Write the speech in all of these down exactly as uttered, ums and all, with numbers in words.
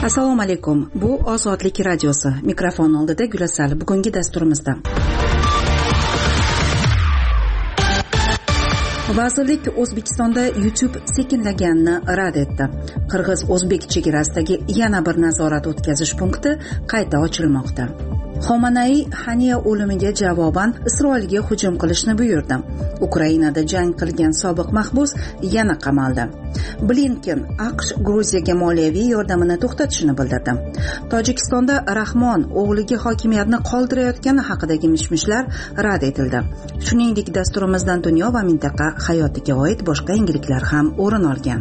Assalomu alaykum. Bu Ozodlik radiosi. Mikrofon oldida Gulasal. Bugungi dasturimizda Vazirlik O'zbekistonda YouTube sekinlaganini rad etdi. Qirg'iz-o'zbek chegarasidagi yana bir nazorat o'tkazish punkti qayta ochilmoqda. Xomanaiy Haniya o'limiga javoban Isroilga hujum qilishni buyurdi. Ukrainada jang qilgan sobiq mahbus yana qamaldi. Blinken AQSh Gruziyaga moliyaviy yordamini to'xtatishini bildirdi. Tojikistonda Rahmon o'g'liga hokimiyatni qoldirayotgani haqidagi mishmishlar rad etildi. Shuningdek, dasturimizdan dunyo va mintaqa hayotiga oid boshqa yangiliklar ham o'rin olgan.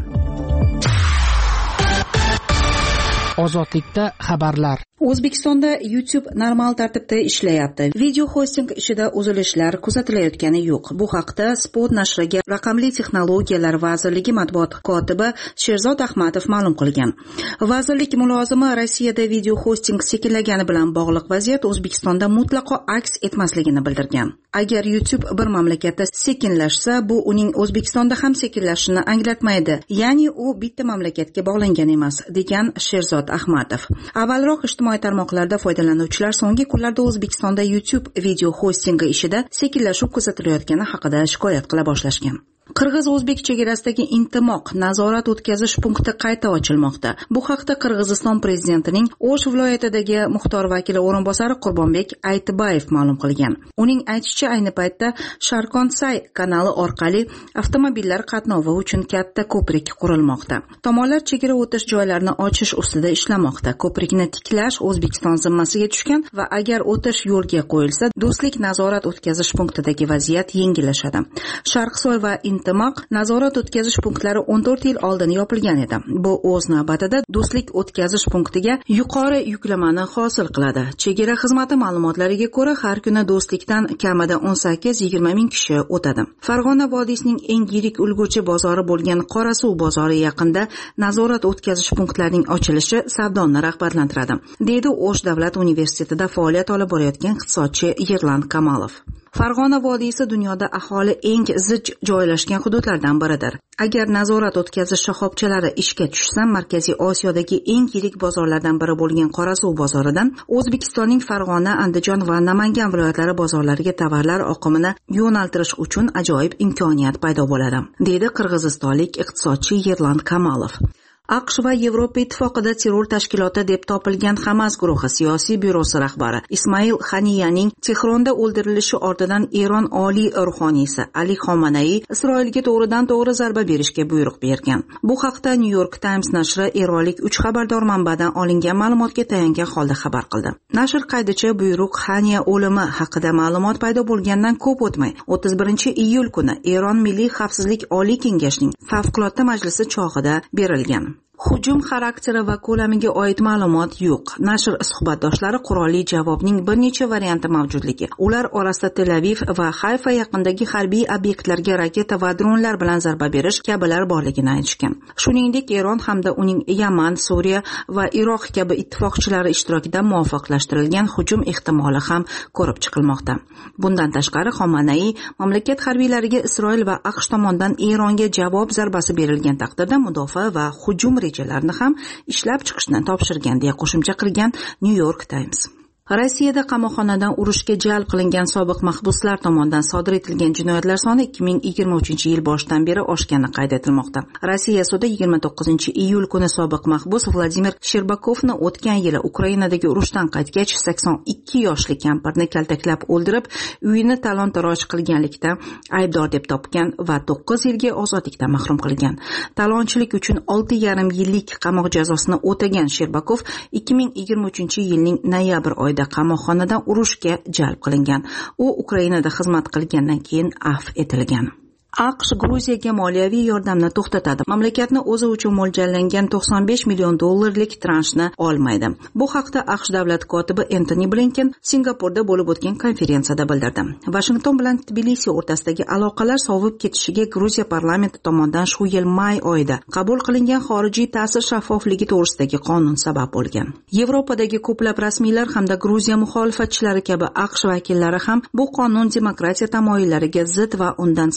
Ozodlikda xabarlar. O'zbekistonda YouTube normal tartibda ishlayapti. Video hosting ishida uzilishlar kuzatilayotgani yo'q. Bu haqda Spot nashriga Raqamli texnologiyalar vazirligi matbuot kotibi Sherzod Ahmadov ma'lum qilgan. Vazirlik mulozimi Rossiyada video hosting sekinlagani bilan bog'liq vaziyat O'zbekistonda mutlaqo aks etmasligini bildirgan. Agar YouTube bir mamlakatda sekinlashsa, bu uning O'zbekistonda ham sekinlashini anglatmaydi. Ya'ni u bitta mamlakatga bog'langan emas, degan Sherzod Ahmadov. Avvalroq ijtimoiy tarmoqlarda foydalanuvchilar so'nggi kunlarda O'zbekistonda YouTube video hostingi ishida sekinlashuv kuzatilayotgani haqida shikoyat qila boshlashgan. Qirg'iz-o'zbek chegarasidagi Intimoq nazorat o'tkazish punkti qayta ochilmoqda. Bu haqda Qirg'iziston prezidentining O'sh viloyatidagi muxtor vakili o'rinbosari Qurbonbek Aytibayev ma'lum qilgan. Uning aytishicha, ayni paytda Sharkonsay kanali orqali avtomobillar qatnovi uchun katta ko'prik qurilmoqda. Tomonlar chegara o'tish joylarini ochish ustida ishlamoqda. Ko'prikni tiklash O'zbekiston zimmasiga tushgan va agar o'tish yo'lga qo'yilsa, do'stlik nazorat o'tkazish punktidagi vaziyat yengillashadi. Sharqsoy va Intimoq nazorat o'tkazish punktlari o'n to'rt yil oldin yopilgan edi. Bu o'z navbatida do'stlik o'tkazish punktiga yuqori yuklamani hosil qiladi. Chegara xizmati ma'lumotlariga ko'ra, har kuni do'stlikdan kamida o'n sakkiz yigirma ming kishi o'tadi. Farg'ona vodiysining eng yirik ulgurji bozori bo'lgan Qorasuv bozori yaqinida nazorat o'tkazish punktlarining ochilishi savdoni rag'batlantiradi, deydi O'sh davlat universitetida faoliyat olib borayotgan iqtisodchi Yerlan Kamolov. Farg'ona vodiysi dunyoda aholi eng zich joylashgan hududlardan biridir. Agar nazorat o'tkazish shoxobchalari ishga tushsa, Markaziy Osiyodagi eng yirik bozorlardan biri bo'lgan Qorasuv bozoridan O'zbekistonning Farg'ona, Andijon va Namangan viloyatlari bozorlariga tovarlar oqimini yo'naltirish uchun ajoyib imkoniyat paydo bo'ladi, deydi qirg'izistonlik iqtisodchi Yerlan Kamolov. AQSh va Yevropa ittifoqida terror tashkiloti deb topilgan Hamas guruhi siyosiy byurosi rahbari Ismoil Haniyaning Tehronda o'ldirilishi ortidan Eron oliy ruhoniysi Ali Xomanaiy Isroilga to'g'ridan to'g'ri zarba berishga buyruq bergan. Bu haqda New York Times nashri eronlik uch xabardor manbadan olingan ma'lumotga tayangan holda xabar qildi. Nashr qaydicha buyruq Haniya o'limi haqida ma'lumot paydo bo'lgandan ko'p o'tmay, o'ttiz birinchi iyul kuni Eron Milliy xavfsizlik oliy kengashining favqulodda majlisi chog'ida berilgan. Hujum xarakteri va ko'lamiga oid ma'lumot yo'q. Nashr suhbatdoshlari qurolli javobning bir necha varianti mavjudligi, ular orasida Tel Aviv va Hayfa yaqinidagi harbiy obyektlarga raketa va dronlar bilan zarba berish kabilar borligini aytishgan. Shuningdek, Eron hamda uning Yaman, Suriya va Iroq kabi ittifoqchilari ishtirokida muvofiqlashtirilgan hujum ehtimoli ham ko'rib chiqilmoqda. Bundan tashqari, Xomanaiy mamlakat harbiylariga Isroil va AQSh tomonidan Eronga javob zarbasi berilgan taqdirda mudofaa va hujum rejalarini ham ishlab chiqishni topshirgan, deya qo'shimcha qilgan New York Times. Rossiyada qamoqxonadan urushga jalb qilingan sobiq mahbuslar tomonidan sodir etilgan jinoyatlar soni ikki ming yigirma uchinchi yil boshidan beri oshgani qayd etilmoqda. Rossiya sudi yigirma to'qqizinchi iyul kuni sobiq mahbus Vladimir Sherbakovni o'tgan yili Ukrainadagi urushdan qaytgach sakson ikki yoshli kampirni kaltaklab o'ldirib, uyini talon-taroj qilganlikda aybdor deb topgan va to'qqiz yilga ozodlikdan mahrum qilgan. Talonchilik uchun olti yarim yillik qamoq jazosini o'tagan Sherbakov ikki ming yigirma uchinchi yilning noyabr oyida qamoqxonadan urushga jalb qilingan. U Ukrainada xizmat qilgandan keyin afv etilgan. AQSh Gruziyaga moliyaviy yordamni to'xtatadi. Mamlakatni o'zi uchun mo'ljallangan to'qson besh million dollarlik transhni olmaydi. Bu haqda AQSh davlat kotibi Antony Blinken Singapurda bo'lib o'tgan konferensiyada bildirdi. Washington bilan Tbilisi o'rtasidagi aloqalar sovib ketishiga Gruziya parlamenti tomonidan shu yil may oyida qabul qilingan xorijiy ta'sir shaffofligi to'g'risidagi qonun sabab bo'lgan. Yevropadagi ko'plab rasmiylar hamda Gruziya muxolifatchilari kabi AQSh vakillari ham bu qonun demokratiya tamoyillariga zid va undan siyosiy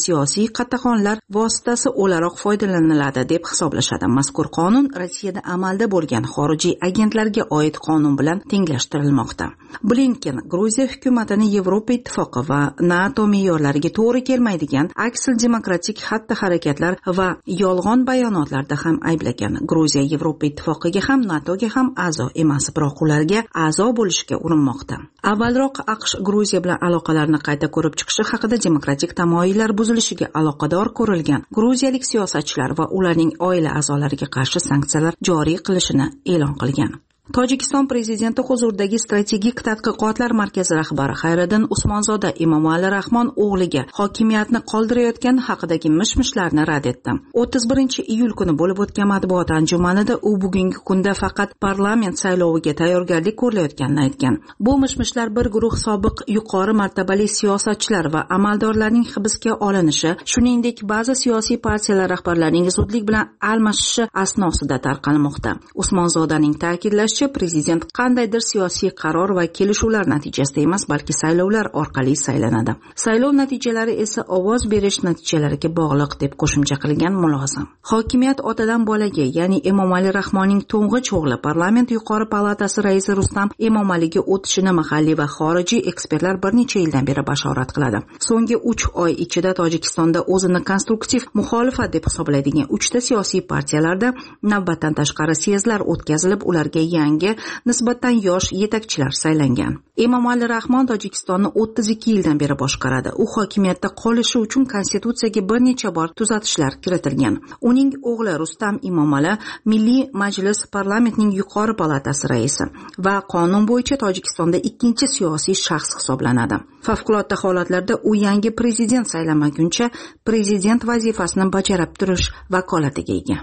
jinoiy qatag'onlar vositasi o'laroq foydalaniladi deb hisoblashadi. Mazkur qonun Rossiyada amalda bo'lgan xorijiy agentlarga oid qonun bilan tenglashtirilmoqda. Blinken Gruziya hukumatini Yevropa ittifoqi va NATO me'yorlariga to'g'ri kelmaydigan aksil demokratik xatti-harakatlar va yolg'on bayonotlarda ham ayblagan. Gruziya Yevropa ittifoqiga ham NATOga ham a'zo emas, biroq ularga a'zo bo'lishga urinmoqda. Avvalroq AQSh Gruziya bilan aloqalarni qayta ko'rib chiqishi haqida demokratik tamoyillar buzilishiga aloqador ko'rilgan gruziyalik siyosatchilar va ularning oila a'zolariga qarshi sanksiyalar joriy qilishini e'lon qilgan. Tojikiston prezidenti huzuridagi strategik tadqiqotlar markazi rahbari Xayriddin Usmonzoda Emomali Rahmon o'g'liga hokimiyatni qoldirayotgani haqidagi mish-mishlarni rad etdi. o'ttiz birinchi iyul kuni bo'lib o'tgan matbuot anjumanida u bugungi kunda faqat parlament sayloviga tayyorgarlik ko'rilayotganini aytgan. Bu mish-mishlar bir guruh sobiq yuqori martabali siyosatchilar va amaldorlarning hibsga olinishi, shuningdek ba'zi siyosiy partiyalar rahbarlarining zudlik bilan almashishi asnosida tarqalmoqda. Usmonzodaning ta'kidlashicha, prezident qandaydir siyosiy qaror va kelishuvlar natijasida emas, balki saylovlar orqali saylanadi. Saylov natijalari esa ovoz berish natijalariga bog'liq deb qo'shimcha qilgan mulozim. Hokimiyat otadan bolaga, ya'ni Emomali Rahmonning to'ng'ich o'g'li parlament yuqori palatasi raisi Rustam Emomaliga o'tishini mahalliy va xorijiy ekspertlar bir necha yildan beri bashorat qiladi. So'nggi uch oy ichida Tojikistonda o'zini konstruktiv muxolifat deb hisoblaydigan uchta siyosiy partiyalarda navbatdan tashqari syezdlar o'tkazilib, ularga yangi nisbatan yosh yetakchilar saylangan. Emomali Rahmon Tojikistonni o'ttiz ikki yildan beri boshqaradi. U hokimiyatda qolishi uchun konstitutsiyaga bir necha bor tuzatishlar kiritilgan. Uning o'g'li Rustam Emomali Milliy Majlis parlamentning yuqori palatasi raisi va qonun bo'yicha Tojikistonda ikkinchi siyosiy shaxs hisoblanadi. Favqulodda holatlarda u yangi prezident saylanmaguncha prezident vazifasini bajarib turish vakolatiga ega.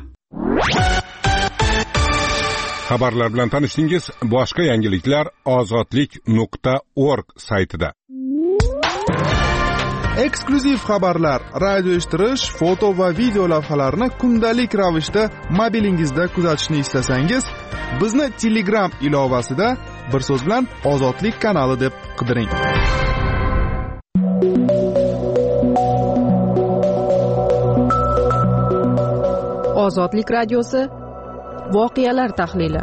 Xabarlar bilan tanishdingiz. Boshqa yangiliklar ozodlik nuqta org saytida. Eksklyuziv xabarlar, radio eshittirish, foto va video lavhalarni kundalik ravishda mobilingizda kuzatishni istasangiz, bizni Telegram ilovasida bir so'z bilan Ozodlik kanali deb qidiring. Ozodlik radiosi voqealar tahlili.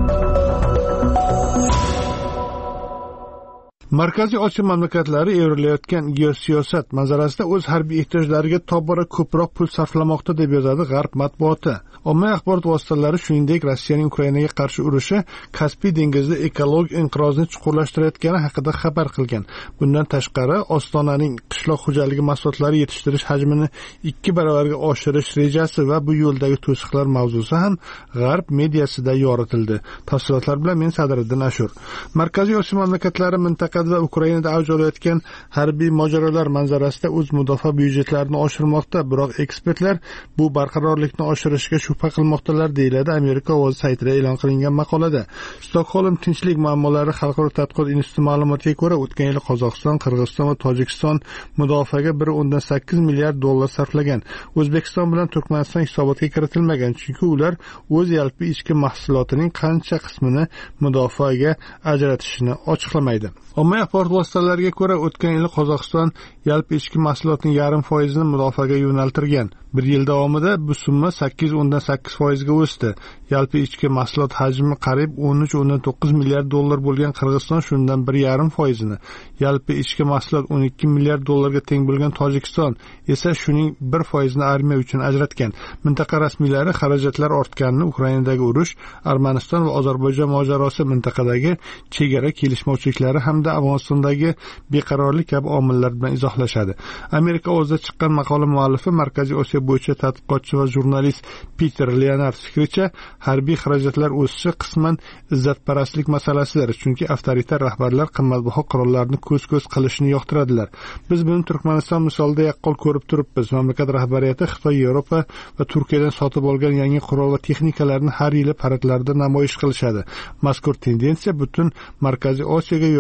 Markaziy Osiyo mamlakatlari evrilayotgan geosiyosat manzarasida o'z harbiy ehtiyojlariga tobora ko'proq pul sarflamoqda deb yozadi G'arb matbuoti. Ommaviy axborot vositalari shuningdek Rossiyaning Ukrainaga qarshi urushi Kaspiy dengizida ekologik inqirozni chuqurlashtirayotgani haqida xabar qilgan. Bundan tashqari, Ostonaning qishloq xo'jaligi mahsulotlari yetishtirish hajmini ikki baravarga oshirish rejasi va bu yo'ldagi to'siqlar mavzusi ham G'arb mediasida yoritildi. Tafsilotlar bilan men Sadriddin Ashur. Markaziy Osiyo mamlakatlari mintaqada va Ukrainada avj olayotgan harbiy mojarolar manzarasida o'z mudofaa byudjetlarini oshirmoqda, biroq ekspertlar bu barqarorlikni oshirishga shubha qilmoqdalar, deyiladi Amerika ovozi saytida e'lon qilingan maqolada. Stockholm tinchlik muammolari xalqaro tadqiqot instituti ma'lumotiga ko'ra, o'tgan yil Qozog'iston, Qirg'iziston va Tojikiston mudofaaga bir o'ndan sakkiz milliard dollar sarflagan. O'zbekiston bilan Turkmaniston hisobotga kiritilmagan, chunki ular o'z yalpi ichki mahsulotining qancha qismini mudofaaga ajratishini ochiqlamaydi. Ommaviy axborot vositalariga ko'ra, o'tgan yil Qozog'iston yalpi ichki mahsulotning yarim foizini mudofaaga yo'naltirgan. Bir yil davomida bu summa sakkiz o'ndan sakkiz foizga o'sdi. Yalpi ichki mahsulot hajmi qariyb o'n uch o'ndan to'qqiz milliard dollar bo'lgan Qirg'iziston shundan bir yarim foizini, yalpi ichki mahsulot o'n ikki milliard dollarga teng bo'lgan Tojikiston esa shuning bir foizini armiya uchun ajratgan. Mintaqa rasmiylari xarajatlar ortganini Ukrainadagi urush, Armaniston va Ozarbayjon mojarosi, mintaqadagi chegara kelishmovchiliklari hamda Afg'onistondagi beqarorlik kabi omillar bilan izohlashadi. Amerika o'zida chiqqan maqola muallifi Markaziy Osiyo bo'yicha tadqiqotchi va jurnalist Peter Leonard fikricha, harbiy xarajatlar o'sishi qisman izzatparastlik masalasidir, chunki avtoritar rahbarlar qimmatbaho qurollarni ko'z-ko'z qilishni yoqtiradilar. Biz buni Turkmaniston misolida yaqqol ko'rib turibmiz. Mamlakat rahbariyati Xitoy, Yevropa va Turkiyadan sotib olgan yangi qurol va texnikalarni har yili paradlarda namoyish qilishadi. Mazkur tendensiya butun Markaziy Osiyoga yoyilayotgan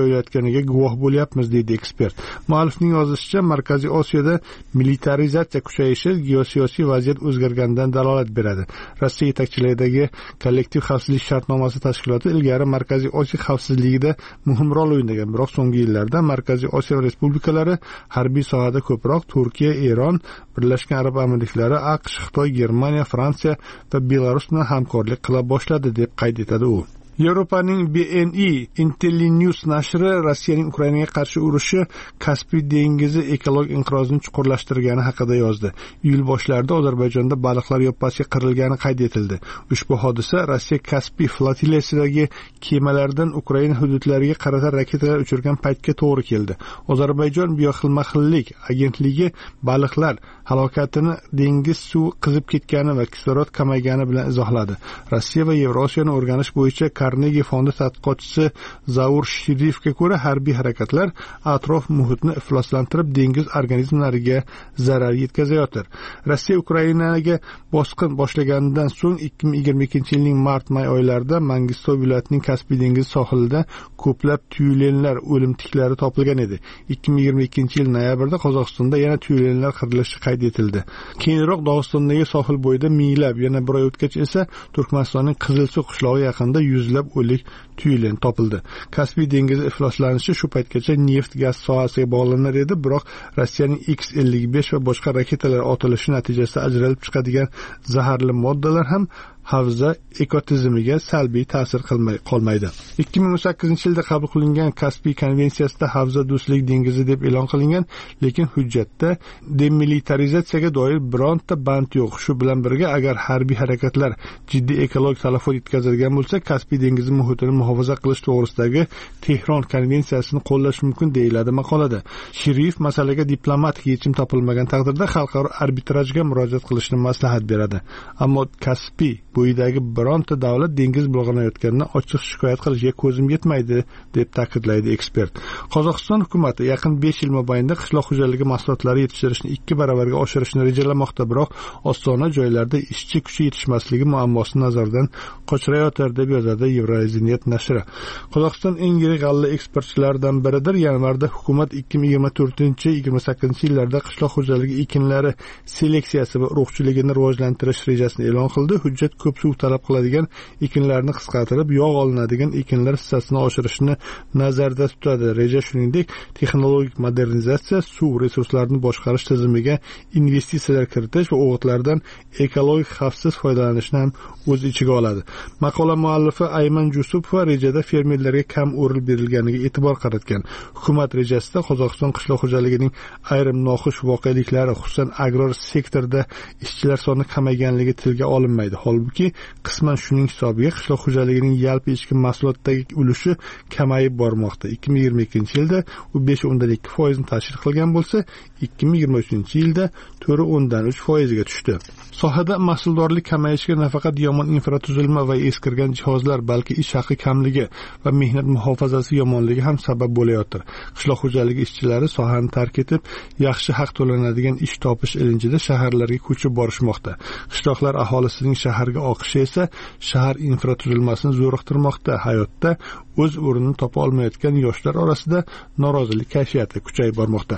jarayoniga guvoh bo'lyapmiz, deydi ekspert. Muallifning yozishicha, Markaziy Osiyoda militarizatsiya kuchayishi geosiyosiy vaziyat o'zgarganidan dalolat beradi. Rossiya yetakchiligidagi kollektiv xavfsizlik shartnomasi tashkiloti ilgari Markaziy Osiyo xavfsizligida muhim rol o'ynagan, biroq so'nggi yillarda Markaziy Osiyo respublikalari harbiy sohada ko'proq Turkiya, Eron, Birlashgan Arab Amirliklari, AQSh, Xitoy, Germaniya, Fransiya va Belarus bilan hamkorlik qila boshladi, deb qayd etadi u. Yevropaning B N I Intellinews nashri Rossiyaning Ukrainaga qarshi urushi Kaspiy dengizi ekologik inqirozini chuqurlashtirgani haqida yozdi. Iyul boshlarida Ozarbayjonda baliqlar yoppasiga qirilgani qayd etildi. Ushbu hodisa Rossiya Kaspiy flotillasidagi kemalardan Ukraina hududlariga qarata raketalar uchirgan paytga to'g'ri keldi. Ozarbayjon bioxilma-xillik agentligi baliqlar halokatini dengiz suvi qizib ketgani va kislorod kamaygani bilan izohladi. Rossiya va Yevrosiyani o'rganish bo'yicha Carnegie fondi tadqiqotchisi Zaur Shirifga ko'ra, harbiy harakatlar atrof muhitni ifloslantirib, dengiz organizmlariga zarar yetkazayotir. Rossiya Ukrainaga bosqin boshlaganidan so'ng ikki ming yigirma ikkinchi yilning mart-may oylarida Mangistov viloyatining Kaspiy dengizi sohilida ko'plab tyulenlar o'lim tiklari topilgan edi. ikki ming yigirma ikkinchi yil noyabrda Qozog'istonda yana tyulenlar qirilishi qayd etildi. Keyinroq Dog'istondagi sohil bo'yida minglab, yana bir oy o'tgach esa Turkmanistonning Qizilsuv qishlog'i yaqinida yuzlab o'lik tyulen topildi. Kaspiy dengizi ifloslanishi shu paytgacha neft gaz sohasiga bog'lanar edi, biroq Rossiyaning X ellik besh va boshqa raketalar otilishi natijasida ajralib chiqadigan zaharli moddalar ham havza ekotizimiga salbiy ta'sir qilmay qolmaydi. ikki ming o'n sakkizinchi yilda qabul qilingan Kaspiy konvensiyasida havza do'stlik dengizi deb e'lon qilingan, lekin hujjatda demilitarizatsiyaga doir bironta band yo'q. Shu bilan birga, agar harbiy harakatlar jiddiy ekologik talafot yetkazadigan bo'lsa, Kaspiy dengizi muhitini muhofaza qilish to'g'risidagi Tehron konvensiyasini qo'llash mumkin, deyiladi maqolada. Shirif masalaga diplomatik yechim topilmagan taqdirda xalqaro arbitrajga murojaat qilishni maslahat beradi. Ammo Kaspiy bo'yidagi bironta davlat dengiz bulg'anayotganidan ochiq shikoyat qilishga ko'zim yetmaydi, deb ta'kidlaydi ekspert. Qozog'iston hukumati yaqin besh yil mobaynida qishloq xo'jaligi mahsulotlari yetishtirishni ikki baravarga oshirishni rejalamoqda, biroq ostona joylarda ishchi kuchi yetishmasligi muammosini nazardan qochirayotir, deb yozadi Yevroaziynet nashri. Qozog'iston eng yirik g'alla eksportchilaridan biridir. Yanvarda hukumat ikki ming yigirma to'rtinchi yigirma sakkizinchi yillarda qishloq xo'jaligi ekinlari seleksiyasi va urug'chiligini rivojlantirish rejasini e'lon qildi. Hujjat ko'p suv talab qiladigan ekinlarni qisqartirib, yog' olinadigan ekinlar hissasini oshirishni nazarda tutadi. Reja shuningdek texnologik modernizatsiya, suv resurslarini boshqarish tizimiga investitsiyalar kiritish va o'g'itlardan ekologik xavfsiz foydalanishni ham o'z ichiga oladi. Maqola muallifi Ayman Jusupova rejada fermerlarga kam o'rin berilganiga e'tibor qaratgan. Hukumat rejasida Qozog'iston qishloq xo'jaligining ayrim noxush voqealiklari, xususan agrar sektorda ishchilar soni kamayganligi tilga olinmaydi. Holbuki qisman shuning hisobiga qishloq xo'jaligining yalpi ichki mahsulotdagi ulushi kamayib bormoqda. ikki ming yigirma ikkinchi yilda u besh o'ndan ikki foiz ni tashkil qilgan bo'lsa, ikki ming yigirma uchinchi yilda to'rt o'ndan uch foiz ga tushdi. Sohada mahsuldorlik kamayishiga nafaqat yomon infratuzilma va eskirgan jihozlar, balki ish haqi kamligi va mehnat muhofazasi yomonligi ham sabab bo'layotir. Qishloq xo'jaligi ishchilari sohani tark etib, yaxshi haq to'lanadigan ish topish ilinjida shaharlarga ko'chib borishmoqda. Qishloqlar aholisining shaharga oqishi esa shahar infratuzilmasini zo'riqtirmoqda. Hayotda o'z o'rnini topa olmayotgan yoshlar orasida norozilik kayfiyati kuchayib bormoqda.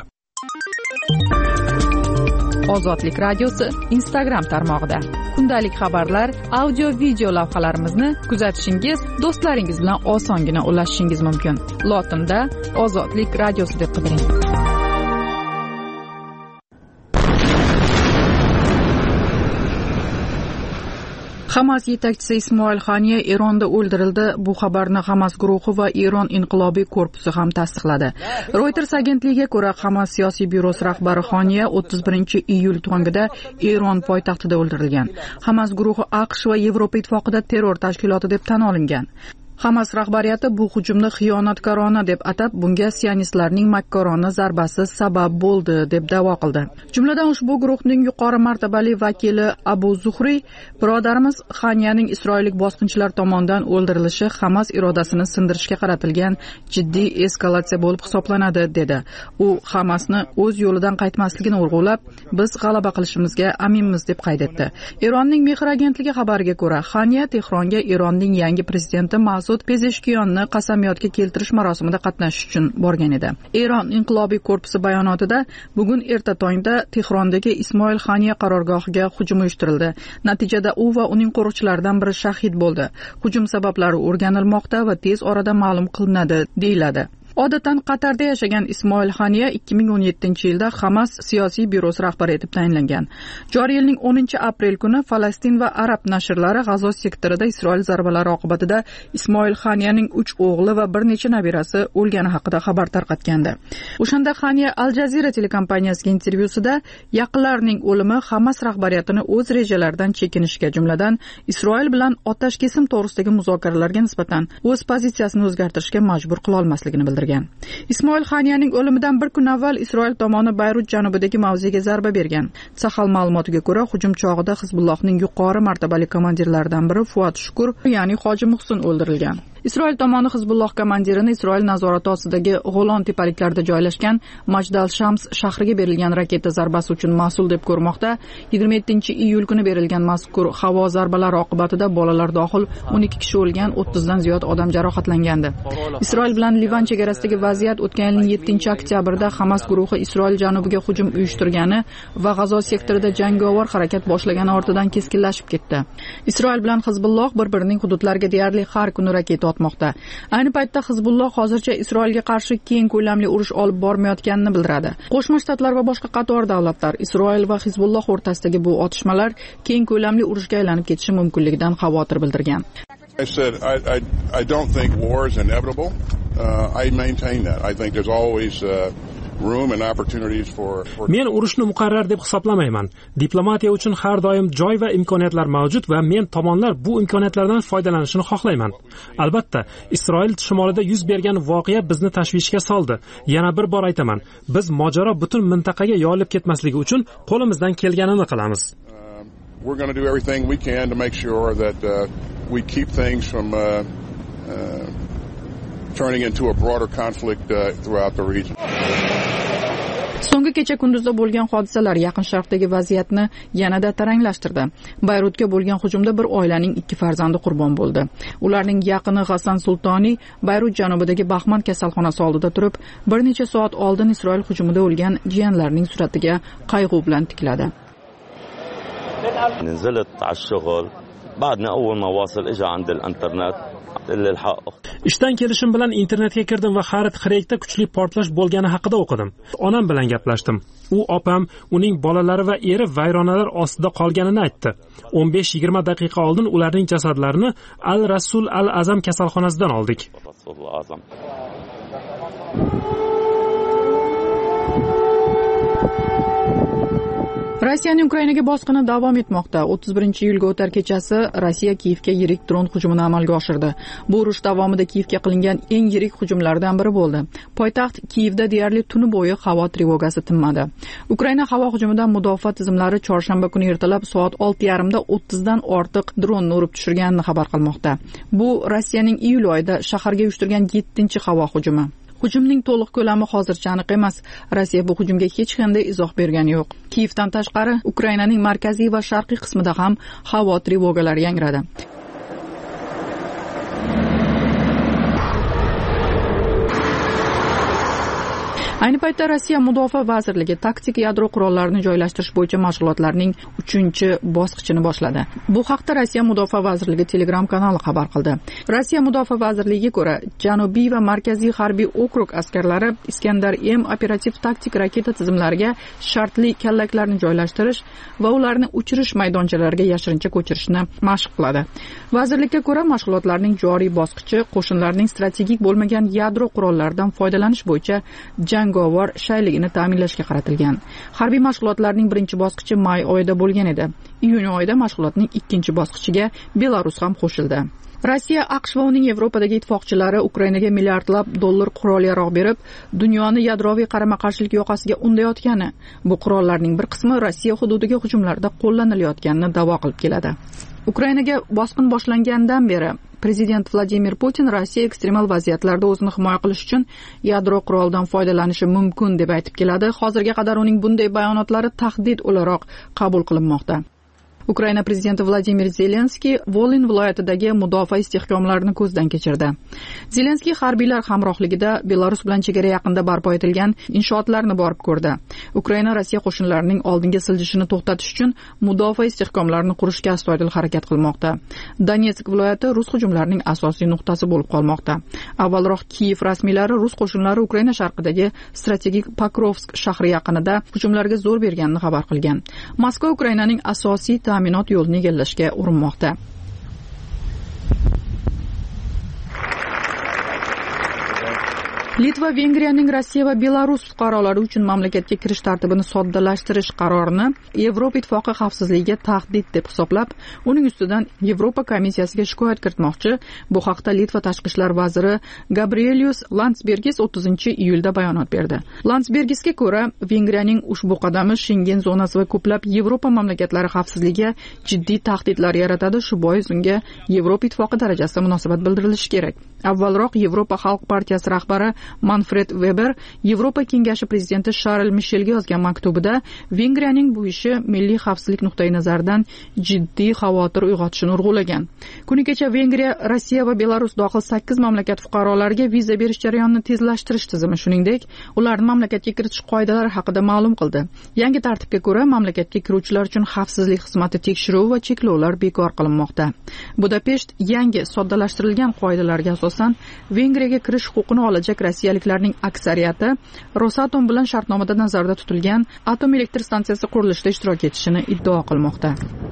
Ozodlik radiosi Instagram tarmog'ida kundalik xabarlar, audio video lavhalarimizni kuzatishingiz, do'stlaringiz bilan osongina ulashishingiz mumkin. Lotinda Ozodlik radiosi deb qidiring. Hamas yetakchisi Ismoil Haniya Eronda o'ldirildi. Bu xabarni Hamas guruhi va Eron inqilobiy korpusi ham tasdiqladi. Reuters agentligiga ko'ra, Hamas siyosiy byurosi rahbari Haniya o'ttiz birinchi iyul tongida Eron poytaxtida o'ldirilgan. Hamas guruhi AQSh va Yevropa ittifoqida terror tashkiloti deb tan olingan. Hamas rahbariyati bu hujumni xiyonatkorona deb atab, bunga sionistlarning makkorona zarbasi sabab bo'ldi deb da'vo qildi. Jumladan ushbu guruhning yuqori martabali vakili Abu Zuhri, birodarimiz Xaniyaning isroillik bosqinchilar tomonidan o'ldirilishi Hamas irodasini sindirishga qaratilgan jiddiy eskalatsiya bo'lib hisoblanadi dedi. U Hamasni o'z yo'lidan qaytmasligini urg'ulab, biz g'alaba qilishimizga aminmiz deb qayd etdi. Eronning Mehr agentligi xabariga ko'ra, Xaniya Tehronga Eronning yangi prezidenti Masud Pezeshkiyonni qasamyodga keltirish marosimida qatnashish uchun borgan edi. Eron inqilobiy korpusi bayonotida bugun erta tongda Tehrondagi Ismoil Xaniya qarorgohiga hujum uyushtirildi. Natijada u va uning qo'riqchilaridan biri shahid bo'ldi. Hujum sabablari o'rganilmoqda va tez orada ma'lum qilinadi, deyiladi. Odatdan Qatarda yashagan Ismoil Xaniya ikki ming o'n yettinchi yilda Hamas siyosiy byurosi rahbari etib tayinlangan. Joriy yilning o'ninchi aprel kuni Falastin va Arab nashrlari G'azo sektorida Isroil zarbalari oqibatida Ismoil Xaniyaning uch o'g'li va bir necha nabirasi o'lgani haqida xabar tarqatgandi. O'shanda Xaniya Al Jazeera telekompaniyasiga intervyusida yaqinlarining o'limi Hamas rahbariyatini o'z rejalaridan chekinishga, jumladan Isroil bilan otash kesim to'g'risidagi muzokaralarga nisbatan o'z pozitsiyasini o'zgartirishga majbur qila olmasligini bildirgan. Ismoil Xaniyaning o'limidan bir kun avval Isroil tomoni Bayrut janubidagi mavziga zarba bergan. Sahal ma'lumotiga ko'ra, hujum chog'ida Hizbullohning yuqori martabali komandirlaridan biri Fuat Shukur, ya'ni Hoji Muhsin o'ldirilgan. Isroil tomoni Hizbulloh komandirini Isroil nazorati ostidagi G'olon tepaliklarida joylashgan Majdal Shams shahriga berilgan raketa zarbasi uchun mas'ul deb ko'rmoqda. yigirma yettinchi iyul kuni berilgan mazkur havo zarbalari oqibatida bolalar dohil o'n ikki kishi o'lgan, o'ttizdan ziyod odam jarohatlangandi. Isroil bilan Livan chegarasidagi vaziyat o'tgan yilning yettinchi oktyabrda Hamas guruhi Isroil janubiga hujum uyushtirgani va G'azo sektorida jangovar harakat boshlagani ortidan keskinlashib ketdi. Isroil bilan Hizbulloh bir-birining hududlariga deyarli har kuni raketa otmoqda. Ayni paytda Hizbulloh hozircha Isroilga qarshi keng ko'lamli urush olib bormayotganini bildiradi. Qo'shma Shtatlar va boshqa qator davlatlar Isroil va Hizbulloh o'rtasidagi bu otishmalar keng ko'lamli urushga aylanib ketishi mumkinligidan xavotir bildirgan. I said I I I don't think war is inevitable. Uh, I maintain that. I think there's always uh, room and opportunities for, for Men urushni muqarrar deb hisoblamayman. Diplomatiya uchun har doim joy va imkoniyatlar mavjud va men tomonlar bu imkoniyatlardan foydalanishni xohlayman. Albatta, Isroil shimolida yuz bergan voqea bizni tashvishga soldi. Yana bir bor aytaman, biz mojaro butun mintaqaga yoyilib ketmasligi uchun qo'limizdan kelganini qilamiz. Uh, we're going to do everything we can to make sure that uh, we keep things from uh, uh, turning into a broader conflict uh, throughout the region. So'nggi kecha kunduzda bo'lgan hodisalar Yaqin Sharqdagi vaziyatni yanada taranglashtirdi. Bayrutga bo'lgan hujumda bir oilaning ikki farzandi qurbon bo'ldi. Ularning yaqini Hasan Sultoniy Bayrut janubidagi Bahman kasalxonasi oldida turib, bir necha soat oldin Isroil hujumida o'lgan jiyanlarining suratiga qayg'u bilan tikladi. نزلت على الشغل بعدنا أول ما واصل إجا عند الإنترنت Ishdan kelishim bilan internetga kirdim va Xarit Xreykda kuchli portlash bo'lgani haqida o'qidim. Onam bilan gaplashdim. U opam, uning bolalari va eri vayronalar ostida qolganini aytdi. o'n besh yigirma daqiqa oldin ularning jasadlarini Al-Rasul Al-Azam kasalxonasidan oldik. Rossiyaning Ukrainaga bosqini davom etmoqda. o'ttiz birinchi iyulga o'tar kechasi Rossiya Kiyevga yirik dron hujumini amalga oshirdi. Bu urush davomida Kiyevga qilingan eng yirik hujumlardan biri bo'ldi. Poytaxt Kiyevda deyarli tuni bo'yi havo trevogasi tinmadi. Ukraina havo hujumidan mudofaa tizimlari chorshanba kuni ertalab soat olti yarim da o'ttizdan ortiq dronni urib tushirganini xabar qilmoqda. Bu Rossiyaning iyul oyida shaharga uyushtirgan yettinchi havo hujumi. Hujumning to'liq ko'lami hozircha aniq emas. Rossiya bu hujumga hech qanday izoh bergani yo'q. Kiyevdan tashqari Ukrainaning markaziy va sharqiy qismida ham havo trevogalari yangradi. Ayni paytda Rossiya Mudofaa vazirligi taktik yadro qurollarini joylashtirish bo'yicha mashg'ulotlarning uchinchi bosqichini boshladi. Bu haqda Rossiya Mudofaa vazirligi Telegram kanali xabar qildi. Rossiya Mudofaa vazirligiga ko'ra, Janubiy va Markaziy harbiy okrug askarlari Iskandar M operativ taktik raketa tizimlariga shartli kallaklarni joylashtirish va ularni uchirish maydonchalariga yashirincha ko'chirishni mashq qiladi. Vazirlikka ko'ra, mashg'ulotlarning joriy bosqichi qo'shinlarning strategik bo'lmagan yadro qurollaridan foydalanish bo'yicha jangovar shayligini ta'minlashga qaratilgan. Harbiy mashg'ulotlarning birinchi bosqichi may oyida bo'lgan edi. Iyun oyida mashg'ulotning ikkinchi bosqichiga Belarus ham qo'shildi. Rossiya, AQSh va uning Yevropadagi ittifoqchilari Ukrainaga milliardlab dollar qurol-yarog' berib, dunyoni yadroviy qarama-qarshilik yoqasiga undayotgani, bu qurollarning bir qismi Rossiya hududiga hujumlarda qo'llanilayotganini da'vo qilib keladi. Ukrainaga bosqin boshlangandan beri Prezident Vladimir Putin Rossiya ekstremal vaziyatlarda o'zini himoya qilish uchun yadro qurolidan foydalanishi mumkin deb aytib keladi. Hozirga qadar uning bunday bayonotlari tahdid o'laroq qabul qilinmoqda. Ukraina prezidenti Vladimir Zelenskiy Volyn viloyatidagi mudofaa istehkomlarini ko'zdan kechirdi. Zelenskiy harbiylar hamrohligida Belarus bilan chegara yaqinida barpo etilgan inshootlarni borib ko'rdi. Ukraina Rossiya qo'shinlarining oldinga siljishini to'xtatish uchun mudofaa istehkomlarini qurishga astoydil harakat qilmoqda. Donetsk viloyati rus hujumlarining asosiy nuqtasi bo'lib qolmoqda. Avvalroq Kiyev rasmiylari rus qo'shinlari Ukraina sharqidagi strategik Pokrovsk shahri yaqinida hujumlarga zo'r berganini xabar qilgan. Moskva Ukrainaning asosiy ta'minot yo'lini egallashga urinmoqda. Litva Vengriyaning Rossiya va Belarus fuqarolari uchun mamlakatga kirish tartibini soddalashtirish qarorini Yevropa ittifoqi xavfsizligiga tahdid deb hisoblab, uning ustidan Yevropa komissiyasiga shikoyat kiritmoqchi. Bu haqda Litva tashqi ishlar vaziri Gabrielius Landsbergis o'ttizinchi iyulda bayonot berdi. Landsbergisga ko'ra, Vengriyaning ushbu qadami Schengen zonasi va ko'plab Yevropa mamlakatlari xavfsizligiga jiddiy tahdidlar yaratadi. Shu bois unga Yevropa ittifoqi darajasida munosabat bildirilishi kerak. Avvalroq Yevropa xalq partiyasi rahbari Manfred Weber Yevropa kengashi prezidenti Charles Michelga yozgan maktubida Vengriyaning bu ishi milliy xavfsizlik nuqtai nazaridan jiddiy xavotir uyg'otishini urg'ulagan. Kuni kecha Vengriya, Rossiya va Belarus dohil sakkiz mamlakat fuqarolariga viza berish jarayonini tezlashtirish tizimi, shuningdek, ularni mamlakatga kiritish qoidalari haqida ma'lum qildi. Yangi tartibga ko'ra, mamlakatga kiruvchilar uchun xavfsizlik xizmati tekshiruv va cheklovlar bekor qilinmoqda. Budapesht yangi soddalashtirilgan qoidalarga asosan Vengriyaga kirish huquqini olajak rossiyaliklarning aksariyati Rosatom bilan shartnomada nazarda tutilgan atom elektr stansiyasi qurilishida ishtirok etishini iddao qilmoqda.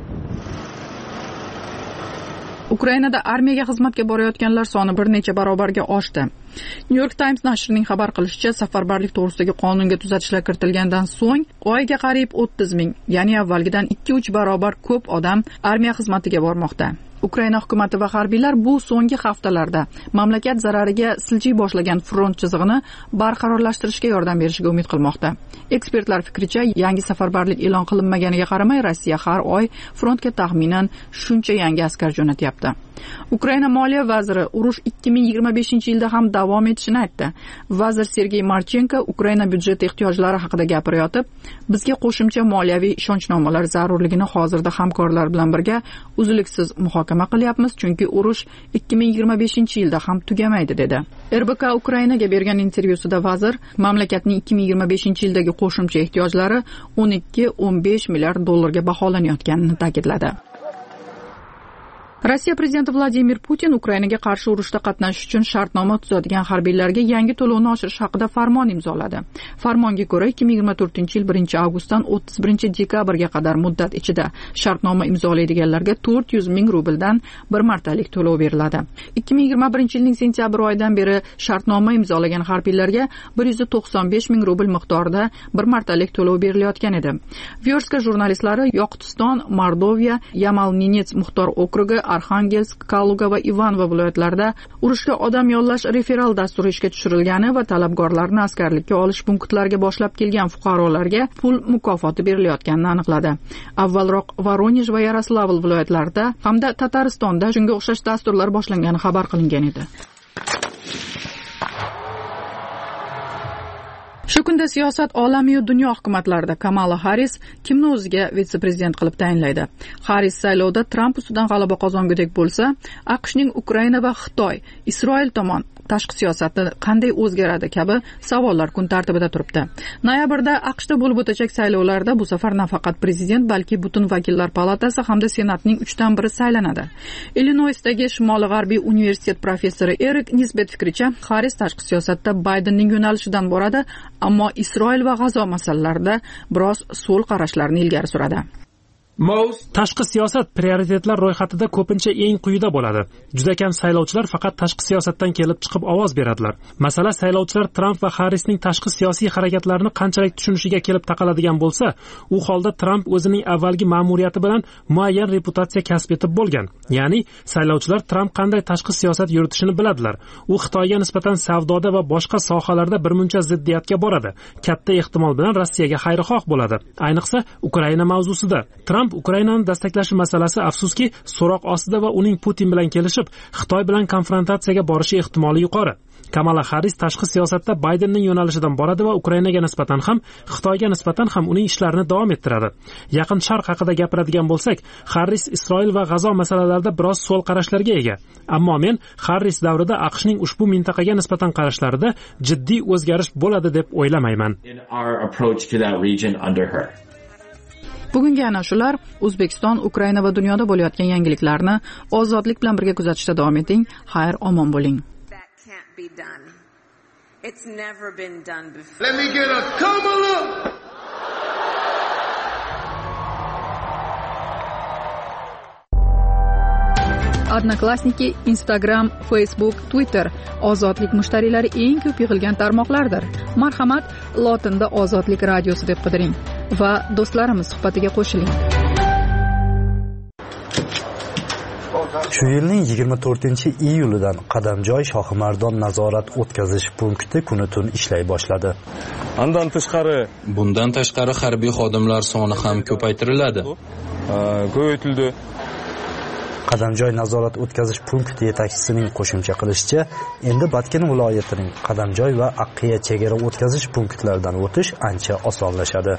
Ukrainada armiyaga xizmatga borayotganlar soni bir necha barobarga oshdi. New York Times nashrining xabar qilishicha, safarbarlik to'g'risidagi qonunga tuzatishlar kiritilgandan so'ng oyiga qariyb o'ttiz ming, ya'ni avvalgidan ikki uch barobar ko'p odam armiya xizmatiga bormoqda. Ukraina hukumati va harbiylar bu so'nggi haftalarda mamlakat zarariga siljiy boshlagan front chizig'ini barqarorlashtirishga yordam berishiga umid qilmoqda. Ekspertlar fikricha, yangi safarbarlik e'lon qilinmaganiga qaramay, Rossiya har oy frontga taxminan shuncha yangi askar jo'natyapti. Ukraina moliya vaziri urush ikki ming yigirma beshinchi yilda ham davom etishini aytdi. Vazir Sergey Marchenko Ukraina byudjeti ehtiyojlari haqida gapirayotib, bizga qo'shimcha moliyaviy ishonchnomalar zarurligini hozirda hamkorlar bilan birga uzluksiz muhokama qilyapmiz, chunki urush ikki ming yigirma beshinchi yilda ham tugamaydi dedi. R B K Ukrainaga bergan intervyusida vazir mamlakatning ikki ming yigirma beshinchi yildagi qo'shimcha ehtiyojlari o'n ikki o'n besh milliard dollarga baholanayotganini ta'kidladi. Rossiya prezidenti Vladimir Putin Ukrainaga qarshi urushda qatnashish uchun shartnoma tuzadigan harbiylarga yangi to'lovni oshirish haqida farmon imzoladi. Farmonga ko'ra, ikki ming yigirma to'rtinchi yil birinchi avgustdan o'ttiz birinchi dekabrga qadar muddat ichida shartnoma imzolaydiganlarga to'rt yuz ming rubldan bir martalik to'lov beriladi. ikki ming yigirma birinchi yilning sentyabr oyidan beri shartnoma imzolagan harbiylarga bir yuz to'qson besh ming rubl miqdorida bir martalik to'lov berilayotgan edi. Vyorska jurnalistlari Yoqutiston, Mordoviya, Yamal-Ninets muxtor okrugi, Arxangelsk, Kaluga va Ivanova viloyatlarida urushga odam yollash referal dasturi ishga tushirilgani va talabgorlarni askarlikka olish punktlariga boshlab kelgan fuqarolarga pul mukofoti berilayotganini aniqladi. Avvalroq Voronezh va Yaroslavl viloyatlarida hamda Tataristonda shunga o'xshash dasturlar boshlangani xabar qilingan edi. Shu kunda siyosat olamiy dunyo hukumatlarida Kamala Harris kimni o'ziga vitse-prezident qilib tayinlaydi. Harris saylovda Trump ustidan g'alaba qozongudek bo'lsa, AQShning Ukraina va Xitoy, Isroil tomon tashqi siyosati qanday o'zgaradi kabi savollar kun tartibida turibdi. Noyabrda AQShda bo'lib o'tacak saylovlarda bu safar nafaqat prezident, balki butun vakillar palatasi hamda senatning uchdan biri saylanadi. Illinoisdagi Shimoliy g'arbiy universitet professori Erik Nisbet fikricha, Harris tashqi siyosatda Baydenning yo'nalishidan boradi, ammo Isroil va G'azo masalalarida biroz so'l qarashlarni ilgari suradi. Tashqi siyosat prioritetlar ro'yxatida ko'pincha eng quyida bo'ladi. Juda kam saylovchilar faqat tashqi siyosatdan kelib chiqib ovoz beradilar. Masala, saylovchilar Trump va Harrisning tashqi siyosiy harakatlarini qanchalik tushunishiga kelib taqaladigan bo'lsa, u holda Trump o'zining avvalgi ma'muriyati bilan muayyan reputatsiya kasb etib bo'lgan. Ya'ni saylovchilar Trump qanday tashqi siyosat yuritishini biladilar. U Xitoyga nisbatan savdoda va boshqa sohalarda birmuncha ziddiyatga boradi. Katta ehtimol bilan Rossiyaga xayrixoh bo'ladi. Ayniqsa Ukraina mavzusida. Trump Tramp Ukrainani dastaklashi masalasi afsuski so'roq ostida va uning Putin bilan kelishib Xitoy bilan konfrontatsiyaga borishi ehtimoli yuqori. Kamala Harris tashqi siyosatda Baydenning yo'nalishidan boradi va Ukrainaga nisbatan ham, Xitoyga nisbatan ham uning ishlarini davom ettiradi. Yaqin Sharq haqida gapiradigan bo'lsak, Harris Isroil va G'azo masalalarida biroz so'l qarashlarga ega. Ammo men Harris davrida AQShning ushbu mintaqaga nisbatan qarashlarida jiddiy o'zgarish bo'ladi deb o'ylamayman. Bugungi ana shular. O'zbekiston, Ukraina va dunyoda bo'layotgan yangiliklarni ozodlik bilan birga kuzatishda davom eting. Xayr, omon bo'ling. Be done. It's never been done before. Let me get a come on. Odnoklassniki, Instagram, Facebook, Twitter ozodlik mushtariylari eng ko'p yig'ilgan tarmoqlardir. Marhamat, lotinda ozodlik radiosi deb qidiring va do'stlarimiz suhbatiga qo'shiling. Shu yilning yigirma to'rtinchi iyulidan Qadamjoy Shohimardon nazorat o'tkazish punkti kuni tun ishlay boshladi. Undan tashqari, bundan tashqari harbiy xodimlar soni ham ko'paytiriladi. Ko'paytirildi. Qadamjoy nazorat o'tkazish punkti yetakchisining qo'shimcha qilishicha, endi Batken viloyatining Qadamjoy va Aqqiya chegara o'tkazish punktlaridan o'tish ancha osonlashadi.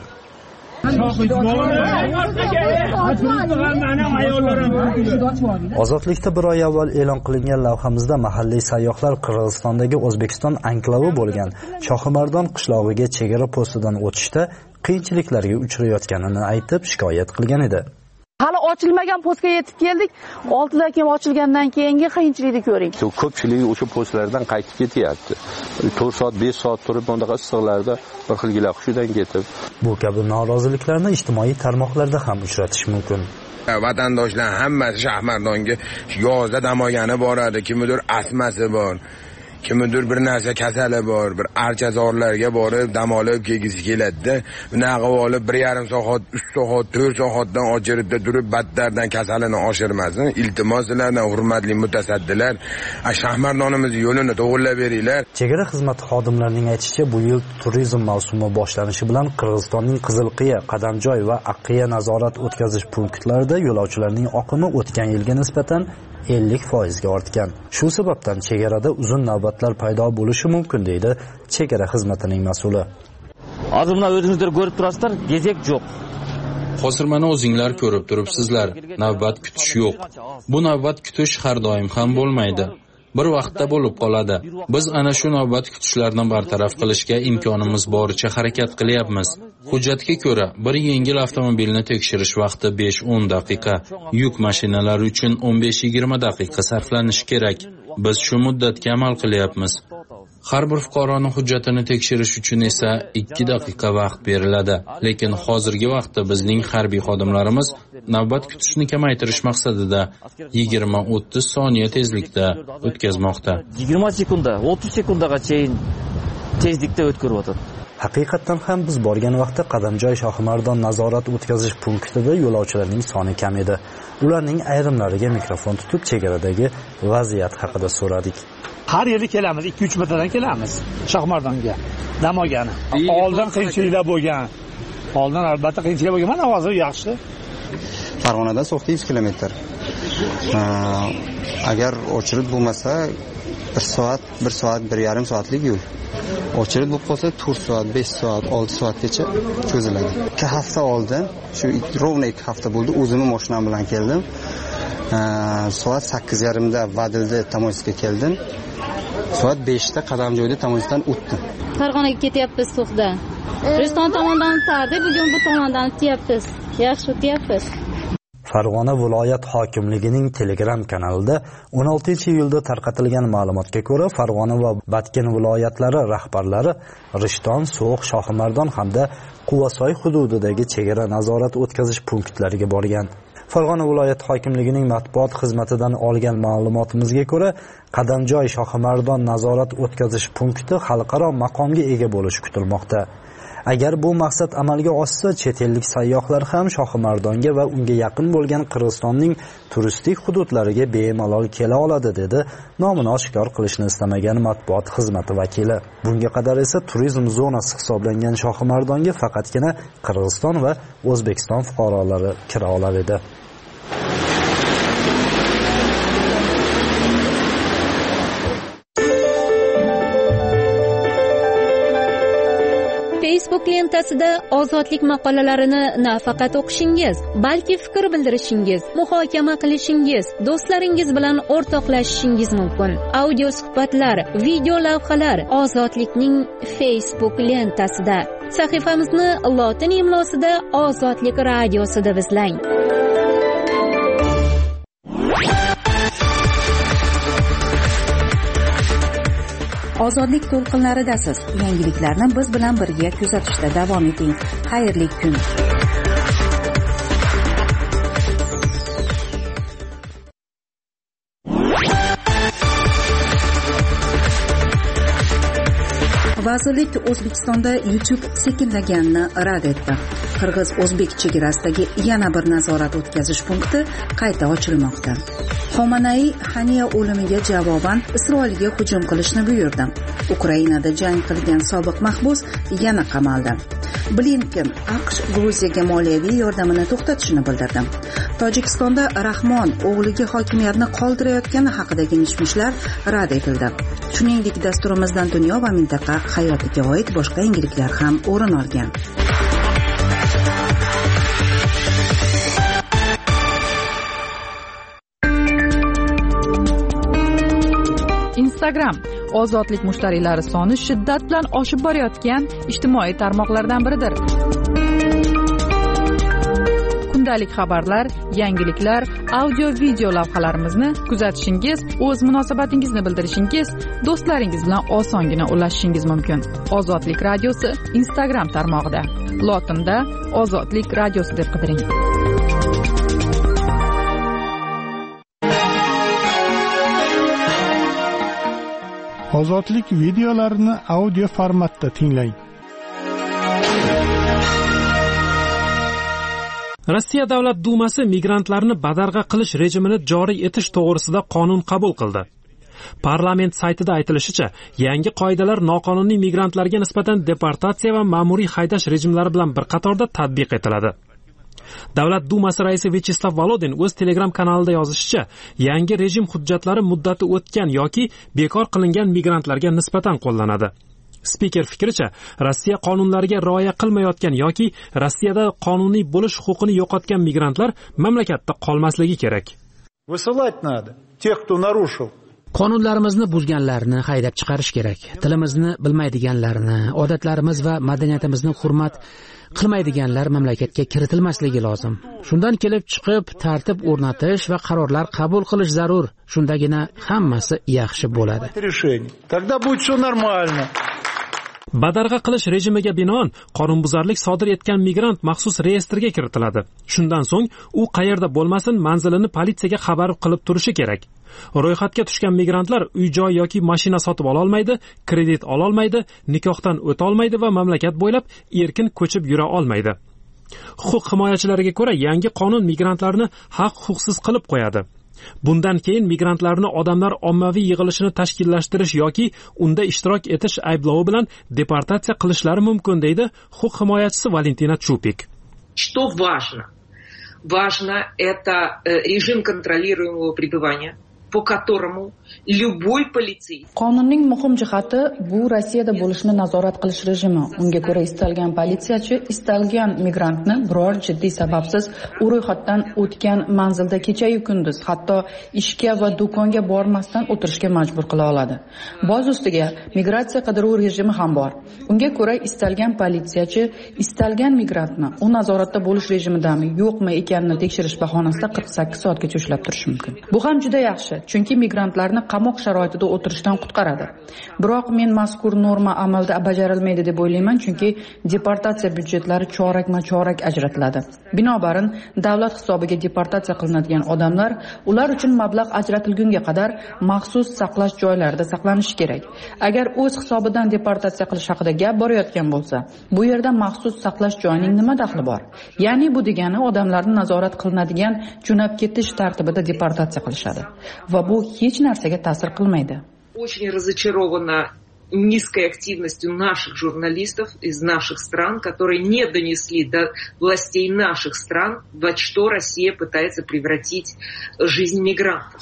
Ozodlikda bir oy avval e'lon qilingan lavhamizda mahalliy sayyohlar Qirg'izistondagi O'zbekiston anklavi bo'lgan Shohimardon qishlog'iga chegara postidan o'tishda qiyinchiliklarga uchrayotganini aytib shikoyat qilgan edi. Hali ochilmagan postga yetib keldik. oltidan keyin ochilgandan keyingi qiyinchilikni ko'ring. Ko'pchilik o'sha postlardan qaytib ketyapti. to'rt soat, besh soat turib bundaqa issiqlarda bir xilgila hushidan ketib. Bu kabi noroziliklarni ijtimoiy tarmoqlarda ham uchratish mumkin. Vatandoshlar hammasi Shohimardonga yozda dam olgani boradi, kimdir asmasi bor. Kimdir bir narsa kasali bor, bir archazorlarga borib dam olib kelgisi keladi. Bunaqa olib bir yarim soat, uch soat, to'rt soatdan ochiribda turib battardan kasalini oshirmasin. Iltimos sizlardan hurmatli mutasaddilar, Shohimardonimizni yo'lini to'g'rilab beringlar. Chegara xizmati xodimlarining aytishicha, bu yil turizm mavsumi boshlanishi bilan Qirg'izistonning Qizilqiya, Qadamjoy va Aqqiya nazorat o'tkazish punktlarida yo'lovchilarning oqimi o'tgan yilga nisbatan ellik foizga ortgan. Shu sababdan chegarada uzun navbatlar paydo bo'lishi mumkin deydi chegara xizmatining mas'uli. Hozir buni o'zingizlar ko'rib turasizlar, gezek yo'q. Hozir mana o'zinglar ko'rib turibsizlar, navbat kutish yo'q. Bu navbat kutish har doim ham bo'lmaydi. Bir vaqtda bo'lib qoladi. Biz ana shu navbat kutishlarni bartaraf qilishga imkonimiz boricha harakat qilyapmiz. Hujjatga ko'ra, bir yengil avtomobilni tekshirish vaqti besh o'n daqiqa, yuk mashinalari uchun o'n besh yigirma daqiqa sarflanishi kerak. Biz shu muddatga amal qilyapmiz. Har bir fuqaroning hujjatini tekshirish uchun esa ikki daqiqa vaqt beriladi. Lekin hozirgi vaqtda bizning harbiy xodimlarimiz navbat kutishni kamaytirish maqsadida yigirma o'ttiz soniya tezlikda o'tkazmoqda. yigirma sekunda, o'ttiz sekundagacha tezlikda o'tkazib o'tadi. Haqiqatan ham biz borgan vaqtda Qadamjoy Shohimardon nazorat o'tkazish punktida yo'lovchilarning soni kam edi. Ularning ayrimlariga mikrofon tutib chegaradagi vaziyat haqida so'radik. Har yili kelamiz, ikki uch martadan kelamiz Shohimardonga. Dam olgani. Oldin qiyinchiliklar bo'lgan. Oldin albatta qiyinchilik bo'lgan, mana hozir yaxshi. Farg'onadan So'xda yuz kilometr. Agar ochilib bo'lmasa bir soat, bir soat, bir yarim soatlik yo'l. Ochilib bo'lib qolsa to'rt soat, besh soat, olti soatgacha cho'ziladi. ikki hafta oldin, shu rovna ikki hafta bo'ldi, o'zimning mashinam bilan keldim. Soat sakkiz yarim da Vadilda Tamoyisga keldim. Soat beshda Qadamjoyda Tamoyisdan o'tdim. Farg'onaga ketyapmiz So'xda. Reston tomondan o'tardi, bugun bu tomondan o'tyapmiz. Yaxshi o'tyapmiz. Farg'ona viloyat hokimligining Telegram kanalida o'n oltinchi iyulda tarqatilgan ma'lumotga ko'ra, Farg'ona va Batken viloyatlari rahbarlari Rishton, So'x, Shohimardon hamda Quvasoy hududidagi chegara nazorat o'tkazish punktlariga borgan. Farg'ona viloyat hokimligining matbuot xizmatidan olgan ma'lumotimizga ko'ra, Qadamjoy Shohimardon nazorat o'tkazish punkti xalqaro maqomga ega bo'lishi kutilmoqda. Agar bu maqsad amalga oshsa, chet ellik sayyohlar ham Shohimardonga va unga yaqin bo'lgan Qirg'izistonning turistik hududlariga bemalol kela oladi, dedi nomini oshkor qilishni istamagan matbuot xizmati vakili. Bunga qadar esa turizm zonasi hisoblangan Shohimardonga faqatgina Qirg'iziston va O'zbekiston fuqarolari kira olar edi. Facebook lentasida ozodlik maqolalarini nafaqat o'qishingiz, balki fikr bildirishingiz, muhokama qilishingiz, do'stlaringiz bilan o'rtoqlashishingiz mumkin. Audio suhbatlar, video lavhalar Ozodlikning Facebook lentasida. Sahifamizni lotin imlosida Ozodlik radiosi deb izlang. Ozodlik to'lqinlaridasiz. Yangiliklarni biz bilan birga kuzatishda davom eting. Xayrli kun. Vazirlik O'zbekistonda YouTube sekinlaganini rad etdi. Qirg'iz-o'zbek chegarasidagi yana bir nazorat o'tkazish punkti qayta ochilmoqda. Xomanai Xaniya o'limiga javoban Isroilga hujum qilishni buyurdi. Ukrainada jang qilgan sobiq mahbus yana qamaldi. Blinken AQSh Gruziyaga moliyaviy yordamini to'xtatishini bildirdi. Tojikistonda Rahmon o'g'liga hokimiyatni qoldirayotgani haqidagi mish-mishlar rad etildi. Shuningdek, dasturimizdan dunyo va mintaqa hayotiga oid boshqa yangiliklar ham o'rin olgan. Instagram ozodlik mushtariylari soni shiddat bilan oshib borayotgan ijtimoiy tarmoqlardan biridir. Kundalik xabarlar, yangiliklar, audio video lavhalarimizni kuzatishingiz, o'z munosabatingizni bildirishingiz, do'stlaringiz bilan osongina ulashishingiz mumkin. Ozodlik radiosi Instagram tarmog'ida. Lotinda Ozodlik radiosi deb qidiring. Ozodlik videolarini audio formatda tinglang. Rossiya Davlat Dumasi migrantlarni badarg'a qilish rejimini joriy etish to'g'risida qonun qabul qildi. Parlament saytida aytilishicha, yangi qoidalar noqonuniy migrantlarga nisbatan deportatsiya va ma'muriy haydash rejimlari bilan bir qatorda tatbiq etiladi. Davlat Dumasi raisi Vyacheslav Volodin o'z Telegram kanalida yozishicha, yangi rejim hujjatlari muddati o'tgan yoki bekor qilingan migrantlarga nisbatan qo'llanadi. Spiker fikricha, Rossiya qonunlariga rioya qilmayotgan yoki Rossiyada qonuniy bo'lish huquqini yo'qotgan migrantlar mamlakatda qolmasligi kerak. Высылать надо тех, кто нарушил. Qonunlarimizni buzganlarni haydab chiqarish kerak. Tilimizni bilmaydiganlarni, odatlarimiz va madaniyatimizni hurmat qilmaydiganlar mamlakatga kiritilmasligi lozim. Shundan kelib chiqib tartib o'rnatish va qarorlar qabul qilish zarur. Shundagina hammasi yaxshi bo'ladi. Тогда будет всё нормально. Badarg'a qilish rejimiga binoan qonunbuzarlik sodir etgan migrant maxsus reyestrga kiritiladi. Shundan so'ng u qayerda bo'lmasin manzilini politsiyaga xabar qilib turishi kerak. Ro'yxatga tushgan migrantlar uy-joy yoki mashina sotib ola olmaydi, kredit ola olmaydi, nikohdan o'ta olmaydi va mamlakat bo'ylab erkin ko'chib yura olmaydi. Huquq himoyachilariga ko'ra, yangi qonun migrantlarni haq-huquqsiz qilib qo'yadi. Bundan keyin migrantlarni odamlar ommaviy yig'ilishini tashkillashtirish yoki unda ishtirok etish ayblovi bilan deportatsiya qilishlari mumkin, deydi huquq himoyachisi Valentina Chupik. Что важно? Важно это режим контролируемого пребывания, по которому любой полицейский. Qonunning muhim jihati bu Rossiyada bo'lishni nazorat qilish rejimi. Unga ko'ra istalgan politsiyachi istalgan migrantni biror jiddiy sababsiz u ro'yxatdan o'tgan manzilda kecha-yu kunduz, hatto ishga va do'konga bormasdan o'tirishga majbur qila oladi. Boz ustiga migratsiya qidiruv rejimi ham bor. Unga ko'ra istalgan politsiyachi istalgan migrantni u nazoratda bo'lish rejimidami, yo'qmi ekanini tekshirish bahonasida qirq sakkiz soatgacha ushlab turishi mumkin. Bu ham juda yaxshi. yaxshi, chunki migrantlarni qamoq sharoitida o'tirishdan qutqaradi. Biroq men mazkur norma amalda bajarilmaydi deb o'ylayman, chunki deportatsiya byudjetlari chorakma-chorak ajratiladi. Binobarin, davlat hisobiga deportatsiya qilinadigan odamlar ular uchun mablag' ajratilgunga qadar maxsus saqlash joylarida saqlanishi kerak. Agar o'z hisobidan deportatsiya qilish haqida gap borayotgan bo'lsa, bu yerda maxsus saqlash joyining nima daxli bor? Ya'ni bu degani odamlarni nazorat qilinadigan jo'nab ketish tartibida deportatsiya qilishadi va bu hech narsaga ta'sir qilmaydi. Очень разочарована низкой активностью наших журналистов из наших стран, которые не донесли до властей наших стран, во что Россия пытается превратить жизнь мигрантов.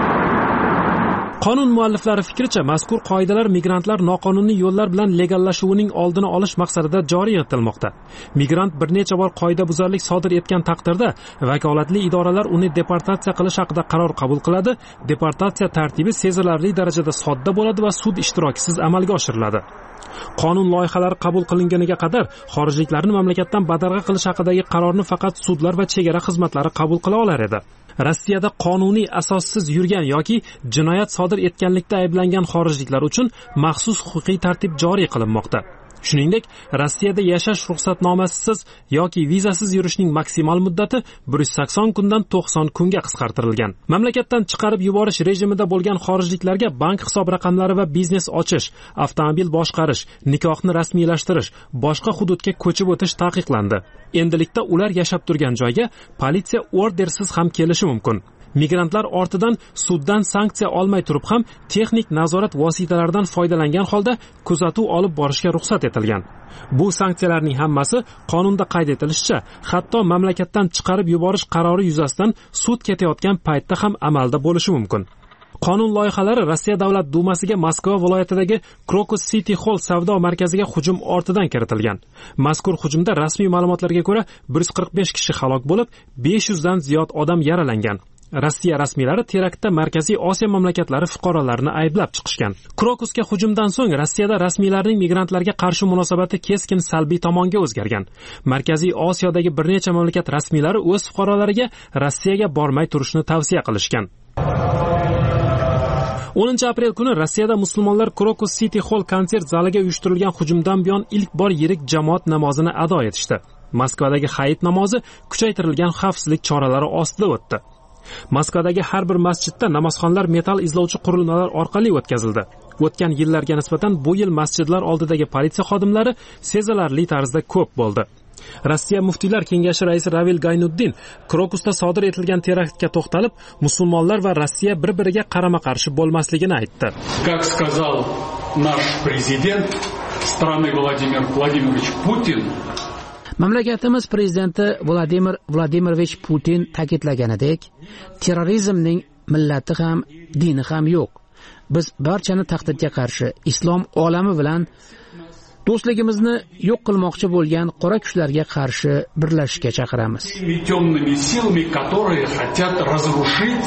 Qonun mualliflari fikricha, mazkur qoidalar migrantlar noqonuniy yo'llar bilan legallashuvining oldini olish maqsadida joriy etilmoqda. Migrant bir necha bor qoidabuzarlik sodir etgan taqdirda vakolatli idoralar uni deportatsiya qilish haqida qaror qabul qiladi. Deportatsiya tartibi sezilarli darajada sodda bo'ladi va sud ishtirokisiz amalga oshiriladi. Qonun loyihalari qabul qilinganiga qadar xorijliklarni mamlakatdan badarg'a qilish haqidagi qarorni faqat sudlar va chegara xizmatlari qabul qila olar edi. Rossiyada qonuniy asossiz yurgan yoki jinoyat sodir etganlikda ayblangan xorijliklar uchun maxsus huquqiy tartib joriy qilinmoqda. Shuningdek, Rossiyada yashash ruxsatnomasisiz yoki vizasiz yurishning maksimal muddati bir yuz sakson kundan to'qson kunga qisqartirilgan. Mamlakatdan chiqarib yuborish rejimida bo'lgan xorijliklarga bank hisob raqamlari va biznes ochish, avtomobil boshqarish, nikohni rasmiylashtirish, boshqa hududga ko'chib o'tish taqiqlandi. Endilikda ular yashab turgan joyga politsiya ordersiz ham kelishi mumkin. Migrantlar ortidan suddan sanksiya olmay turib ham texnik nazorat vositalaridan foydalangan holda kuzatuv olib borishga ruxsat etilgan. Bu sanksiyalarning hammasi qonunda qayd etilishicha, hatto mamlakatdan chiqarib yuborish qarori yuzasidan sud ketayotgan paytda ham amalda bo'lishi mumkin. Qonun loyihalari Rossiya Davlat dumasiga Moskva viloyatidagi Krokus City Hall savdo markaziga hujum ortidan kiritilgan. Mazkur hujumda rasmiy ma'lumotlarga ko'ra bir yuz qirq besh kishi halok bo'lib, besh yuz dan ziyod odam yaralangan. Rossiya rasmiylari teraktda Markaziy Osiyo mamlakatlari fuqarolarini ayblab chiqishgan. Krokusga hujumdan so'ng Rossiyada rasmiylarning migrantlarga qarshi munosabati keskin salbiy tomonga o'zgargan. Markaziy Osiyodagi bir necha mamlakat rasmiylari o'z fuqarolariga Rossiyaga bormay turishni tavsiya qilishgan. o'ninchi aprel kuni Rossiyada musulmonlar Krokus City Hall konsert zaliga uyushtirilgan hujumdan buyon ilk bor yirik jamoat namozini ado etishdi. Moskvadagi hayit namozi kuchaytirilgan xavfsizlik choralari ostida o'tdi. Moskvadagi har bir masjidda namozxonlar metal izlovchi qurilmalar orqali o'tkazildi. O'tgan yillarga nisbatan bu yil masjidlar oldidagi politsiya xodimlari sezilarli tarzda ko'p bo'ldi. Rossiya muftiylar kengashi raisi Ravil Gaynuddin Krokusda sodir etilgan teraktga to'xtalib, musulmonlar va Rossiya bir-biriga qarama-qarshi bo'lmasligini aytdi. Как сказал наш президент страны Владимир Владимирович Путин, Mamlakatimiz prezidenti Vladimir Vladimirovich Putin ta'kidlaganidek, terrorizmning millati ham, dini ham yo'q. Biz barchani tahdidga qarshi islom olami bilan do'stligimizni yo'q qilmoqchi bo'lgan qora kuchlarga qarshi birlashishga chaqiramiz. Темными силами, которые хотят разрушить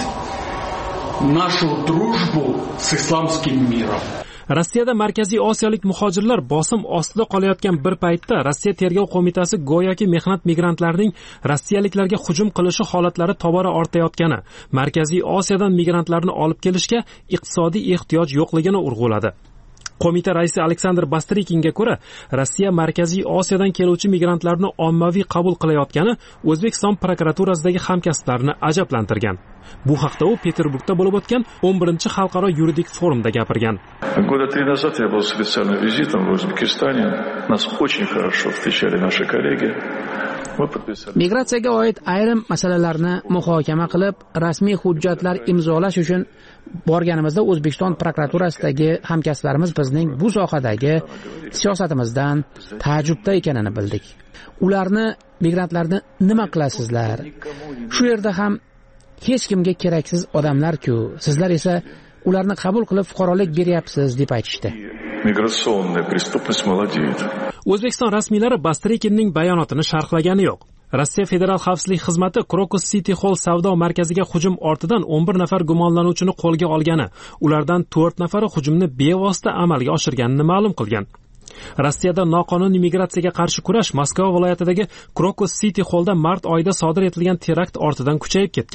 нашу дружбу с исламским миром. Rossiyada Markaziy Osiyolik muhojirlar bosim ostida qolayotgan bir paytda Rossiya tergov qo'mitasi go'yoki mehnat migrantlarining rossiyaliklarga hujum qilishi holatlari tobora ortayotgani, Markaziy Osiyodan migrantlarni olib kelishga iqtisodiy ehtiyoj yo'qligini urg'uladi. Qo'mita raisi Aleksandr Bastrikinga ko'ra, Rossiya Markaziy Osiyodan keluvchi migrantlarni ommaviy qabul qilayotgani O'zbekiston prokuraturasidagi hamkasblarini ajablantirgan. Bu haqda u Peterburgda bo'lib o'tgan o'n birinchi xalqaro yuridik forumda gapirgan. Года три назад я был специальным визитом в Узбекистане. Нас очень хорошо встречали наши коллеги. Migratsiyaga oid ayrim masalalarni muhokama qilib, rasmiy hujjatlar imzolash uchun borganimizda O'zbekiston prokuraturasidagi hamkasblarimiz bizning bu sohadagi siyosatimizdan taajjubda ekanini bildik. Ularni migrantlarni nima qilasizlar? Shu yerda ham hech kimga keraksiz odamlar-ku, sizlar esa ularni qabul qilib fuqarolik beryapsiz deb aytishdi. Migratsiya prestupность молодеет. O'zbekiston rasmiylari Bastrikinning bayonotini sharhlagani yo'q. Rossiya Federal xavfsizlik xizmati Krokus City Hall savdo markaziga hujum ortidan o'n bir nafar gumonlanuvchini qo'lga olgani, ulardan to'rt nafari hujumni bevosita amalga oshirganini ma'lum qilgan. Rossiyada noqonuniy migratsiyaga qarshi kurash Moskva viloyatidagi Krokus City Hallda mart oyida sodir etilgan terakt ortidan kuchayib ketgan.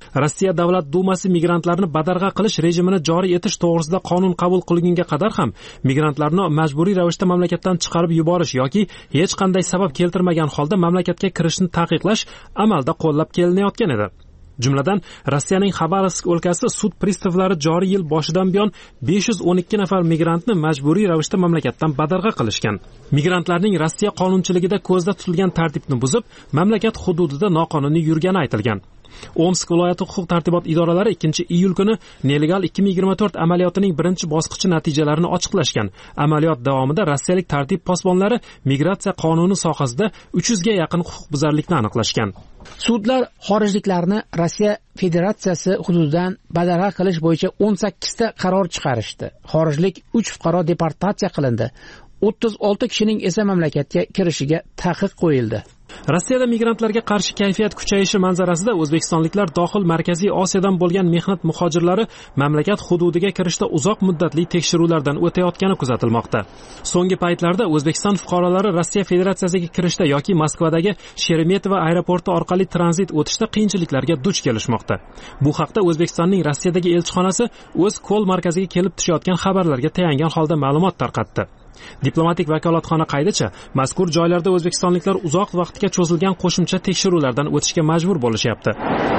Rossiya Davlat Dumasi migrantlarni badarg'a qilish rejimini joriy etish to'g'risida qonun qabul qilingunga qadar ham migrantlarni majburiy ravishda mamlakatdan chiqarib yuborish yoki hech qanday sabab keltirmagan holda mamlakatga kirishni taqiqlash amalda qo'llab kelinayotgan edi. Jumladan, Rossiyaning Xabarovsk o'lkasi sud pristavlari joriy yil boshidan buyon besh yuz o'n ikki nafar migrantni majburiy ravishda mamlakatdan badarg'a qilishgan. Migrantlarning Rossiya qonunchiligida ko'zda tutilgan tartibni buzib, mamlakat hududida noqonuniy yurgani aytilgan. Omsk viloyati huquq tartibot idoralari ikkinchi iyul kuni Nelegal ikki ming yigirma to'rt amaliyotining birinchi bosqichi natijalarini ochiqlashgan. Amaliyot davomida rossiyalik tartib posbonlari migratsiya qonuni sohasida uch yuzga yaqin huquqbuzarlikni aniqlashgan. Sudlar xorijliklarni Rossiya Federatsiyasi hududidan badarg'a qilish bo'yicha o'n sakkiz ta qaror chiqarishdi. Xorijlik uch fuqaro deportatsiya qilindi. o'ttiz olti kishining esa mamlakatga kirishiga taqiq qo'yildi. Rossiyada migrantlarga qarshi kayfiyat kuchayishi manzarasida o'zbekistonliklar dohil Markaziy Osiyodan bo'lgan mehnat muhojirlari mamlakat hududiga kirishda uzoq muddatli tekshiruvlardan o'tayotgani kuzatilmoqda. So'nggi paytlarda O'zbekiston fuqarolari Rossiya Federatsiyasiga kirishda yoki Moskvadagi Sheremetyevo aeroporti orqali tranzit o'tishda qiyinchiliklarga duch kelishmoqda. Bu haqda O'zbekistonning Rossiyadagi elchixonasi o'z Ko'l markaziga kelib tushayotgan xabarlarga tayangan holda ma'lumot tarqatdi. Diplomatik vakolatxona qaydicha, mazkur joylarda o'zbekistonliklar uzoq vaqtga cho'zilgan qo'shimcha tekshiruvlardan o'tishga majbur bo'lishyapti.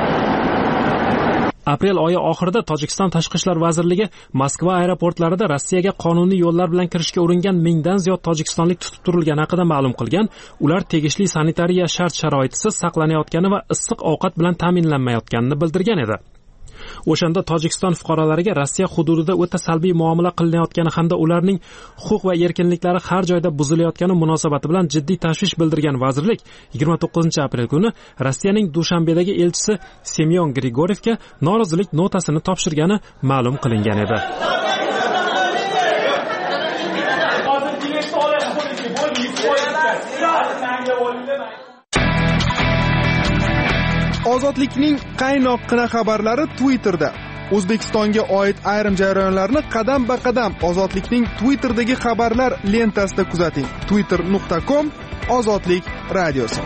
Aprel oyi oxirida Tojikiston Tashqi ishlar vazirligi Moskva aeroportlarida Rossiyaga qonuniy yo'llar bilan kirishga uringan mingdan ziyod tojikistonlik tutib turilgani haqida ma'lum qilgan. Ular tegishli sanitariya shart-sharoitisiz saqlanayotgani va issiq ovqat bilan ta'minlanmayotganini bildirgan edi. O'shanda Tojikiston fuqarolariga Rossiya hududida o'ta salbiy muomala qilinayotgani hamda ularning huquq va erkinliklari har joyda buzilayotgani munosabati bilan jiddiy tashvish bildirgan vazirlik yigirma to'qqizinchi aprel kuni Rossiyaning Dushanbedagi elchisi Semyon Grigorievga norozilik notasini topshirgani ma'lum qilingan edi. Ozodlikning qaynoqqina xabarlari Twitterda. O'zbekistonga oid ayrim jarayonlarni qadam-ba-qadam Ozodlikning Twitterdagi xabarlar lentasida kuzating. twitter nuqta com Ozodlik radiosi.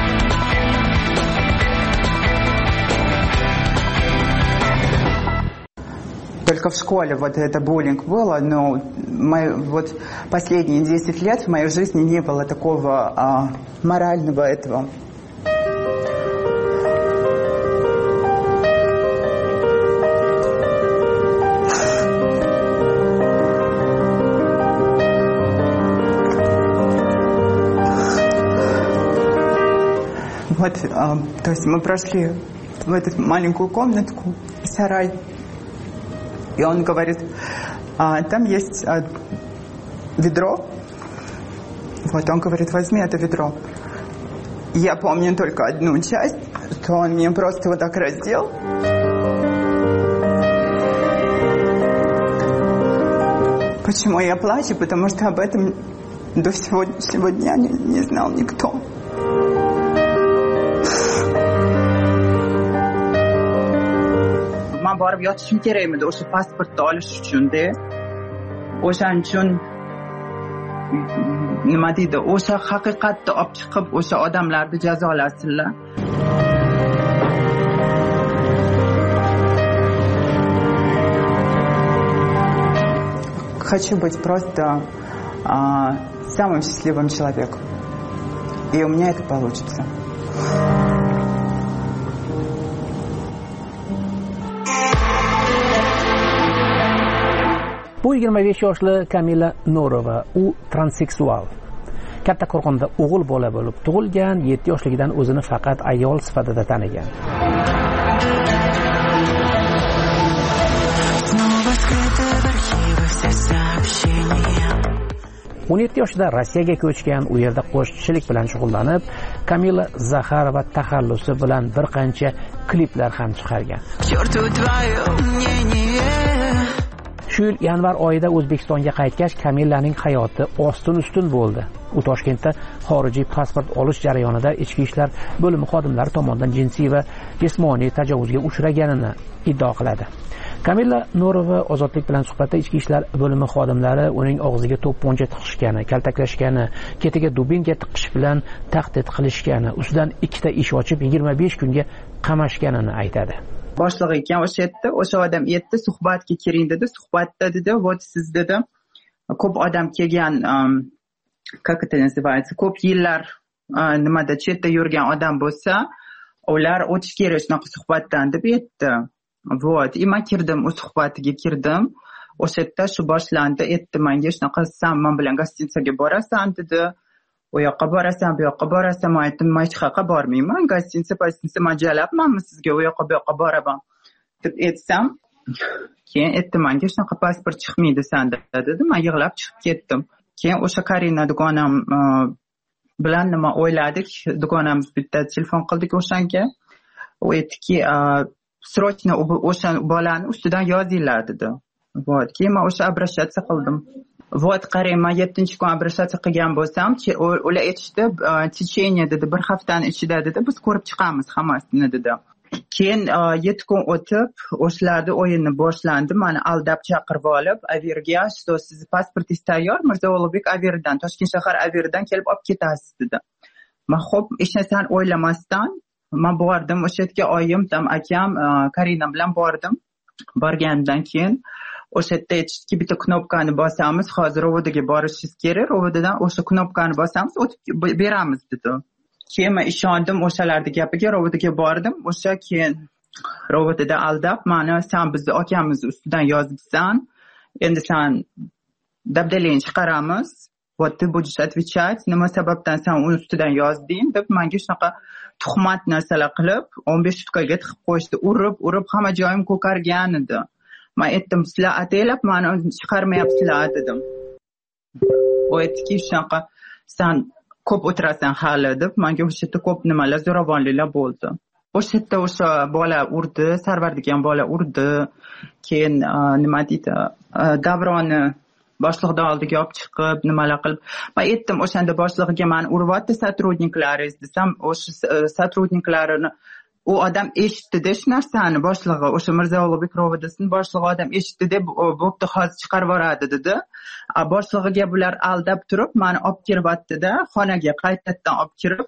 Только в школе вот это буллинг было, но мои, вот последние десять лет в моей жизни не было такого а, морального этого. Вот, а, то есть мы прошли в эту маленькую комнатку, сарай, и он говорит, а, там есть а, ведро, вот он говорит, возьми это ведро. Я помню только одну часть, что он меня просто вот так раздел. Почему я плачу? Потому что об этом до сегодняшнего дня не, не знал никто. Men borib yotishim kerak edi o'sha pasportni olish uchun-da. O'shaning uchun nima deydi, o'sha haqiqatni olib chiqib, o'sha odamlarni jazolasinlar. Хочу быть просто а, самым счастливым человеком. И у меня это получится. Bu yigirma besh yoshli Kamila Norova, u transseksual. Katta Qo'rg'onda o'g'il bola bo'lib tug'ilgan, yetti yoshligidan o'zini faqat ayol sifatida tanigan. o'n yetti yoshida Rossiyaga ko'chgan, u yerda qo'shiqchilik bilan shug'ullanib, Kamila Zaxarova taxallusi bilan bir qancha kliplar ham chiqargan. Shu yil yanvar oyida O'zbekistonga qaytgach, Kamillaning hayoti ostin-ustun bo'ldi. U Toshkentda xorijiy pasport olish jarayonida ichki ishlar bo'limi xodimlari tomonidan jinsiy va jismoniy tajovuzga uchraganini iddao qiladi. Kamila Norova Ozodlik bilan suhbatda ichki ishlar bo'limi xodimlari uning og'ziga to'pponcha tiqishgani, kaltaklashgani, ketiga dubinka tiqish bilan tahdid qilishgani, ustidan ikkita ish ochib yigirma besh kunga qamashganini aytadi. boshlig'i ekan o'sha yerda. O'sha odam aytdi, suhbatga kiring dedi. Suhbatda dedi, вот siz dedi, ko'p odam kelgan, как это называется, ko'p yillar nimada chetda yurgan odam bo'lsa, ular o'tish kerak shunaqa suhbatdan deb aytdi. Вот, и men kirdim, u suhbatiga kirdim. O'sha yerda shu boshlandi, aytdi menga shunaqa, sen men bilan gostinitsaga borasan dedi. U yoqqa borasan, bu yoqqa borasan. Men aytdim, men hech qayerga bormayman. Gostinitsa, gostinitsa majalabmanmi sizga, u yoqqa bu yoqqa boraman deb aytsam, keyin aytdi menga shunaqa pasport chiqmaydi sanda dedi. Men yig'lab chiqib ketdim. Keyin o'sha Karina dugonam bilan nima o'yladik, dugonamiz bitta telefon qildik o'shanga. U aytdiki, srochno o'sha bolani ustidan yozinglar dedi. Вот, keyin men o'sha обращаться qildim. Вот, qarang, men yettinchi kun обращаться qilgan bo'lsam, ular aytishdi, tечение dedi, bir haftani ichida dedi, biz ko'rib chiqamiz hammasini dedi. Keyin yetti kun o'tib, o'shalarning o'yini boshlandi. Meni aldab chaqirib olib, averga, что siz pasportingiz tayyor, Mirzo Ulug'bek averdan, Toshkent shahar averdan kelib olib ketasiz dedi. Men xo'p, hech narsani o'ylamasdan men bordim, o'sha yerga oyim, tam akam, Karina bilan bordim. Borgandan keyin o'sha yerda aytishdiki, bitta knopkani bosamiz, hozir rovodaga borishingiz kerak, rovodadan o'sha knopkani bosamiz, o'tib beramiz dedi. Keyin men ishondim o'shalarning gapiga, rovodaga bordim. O'sha keyin rovodada aldab, meni sen bizni akamiz ustidan yozibsan, endi sen dabdalangni chiqaramiz, вот ты будешь отвечать, nima sababdan sen uni ustidan yozding deb menga shunaqa tuhmat narsalar qilib, o'n besh sutkaga tiqib qo'yishdi, urib, urib hamma joyim ko'kargan edi. Men aytdim, sizlar ataylab meni chiqarmayapsizlar dedim. U aytdiki, shunaqa sen ko'p o'tirasan hali deb, menga o'sha yerda ko'p nimalar, zo'ravonliklar bo'ldi. O'sha yerda o'sha bola urdi, Sarvar degan bola urdi. Keyin nima deydi, Davronni boshliqdan oldiga olib chiqib, nimalar qilib. Men aytdim, o'shanda boshlig'iga meni uryapti сотрудниklaringiz desam, o'sha сотрудниklarini u odam eshitdi shu narsani, boshlig'i, o'sha Mirzo Ulug'bek rovodasini boshlig'i odam eshitdi deb, bo'pti, hozir chiqarib yuboradi dedi. Boshlig'iga bular aldab turib, meni olib kiryapti-da, xonaga qaytadan olib kirib,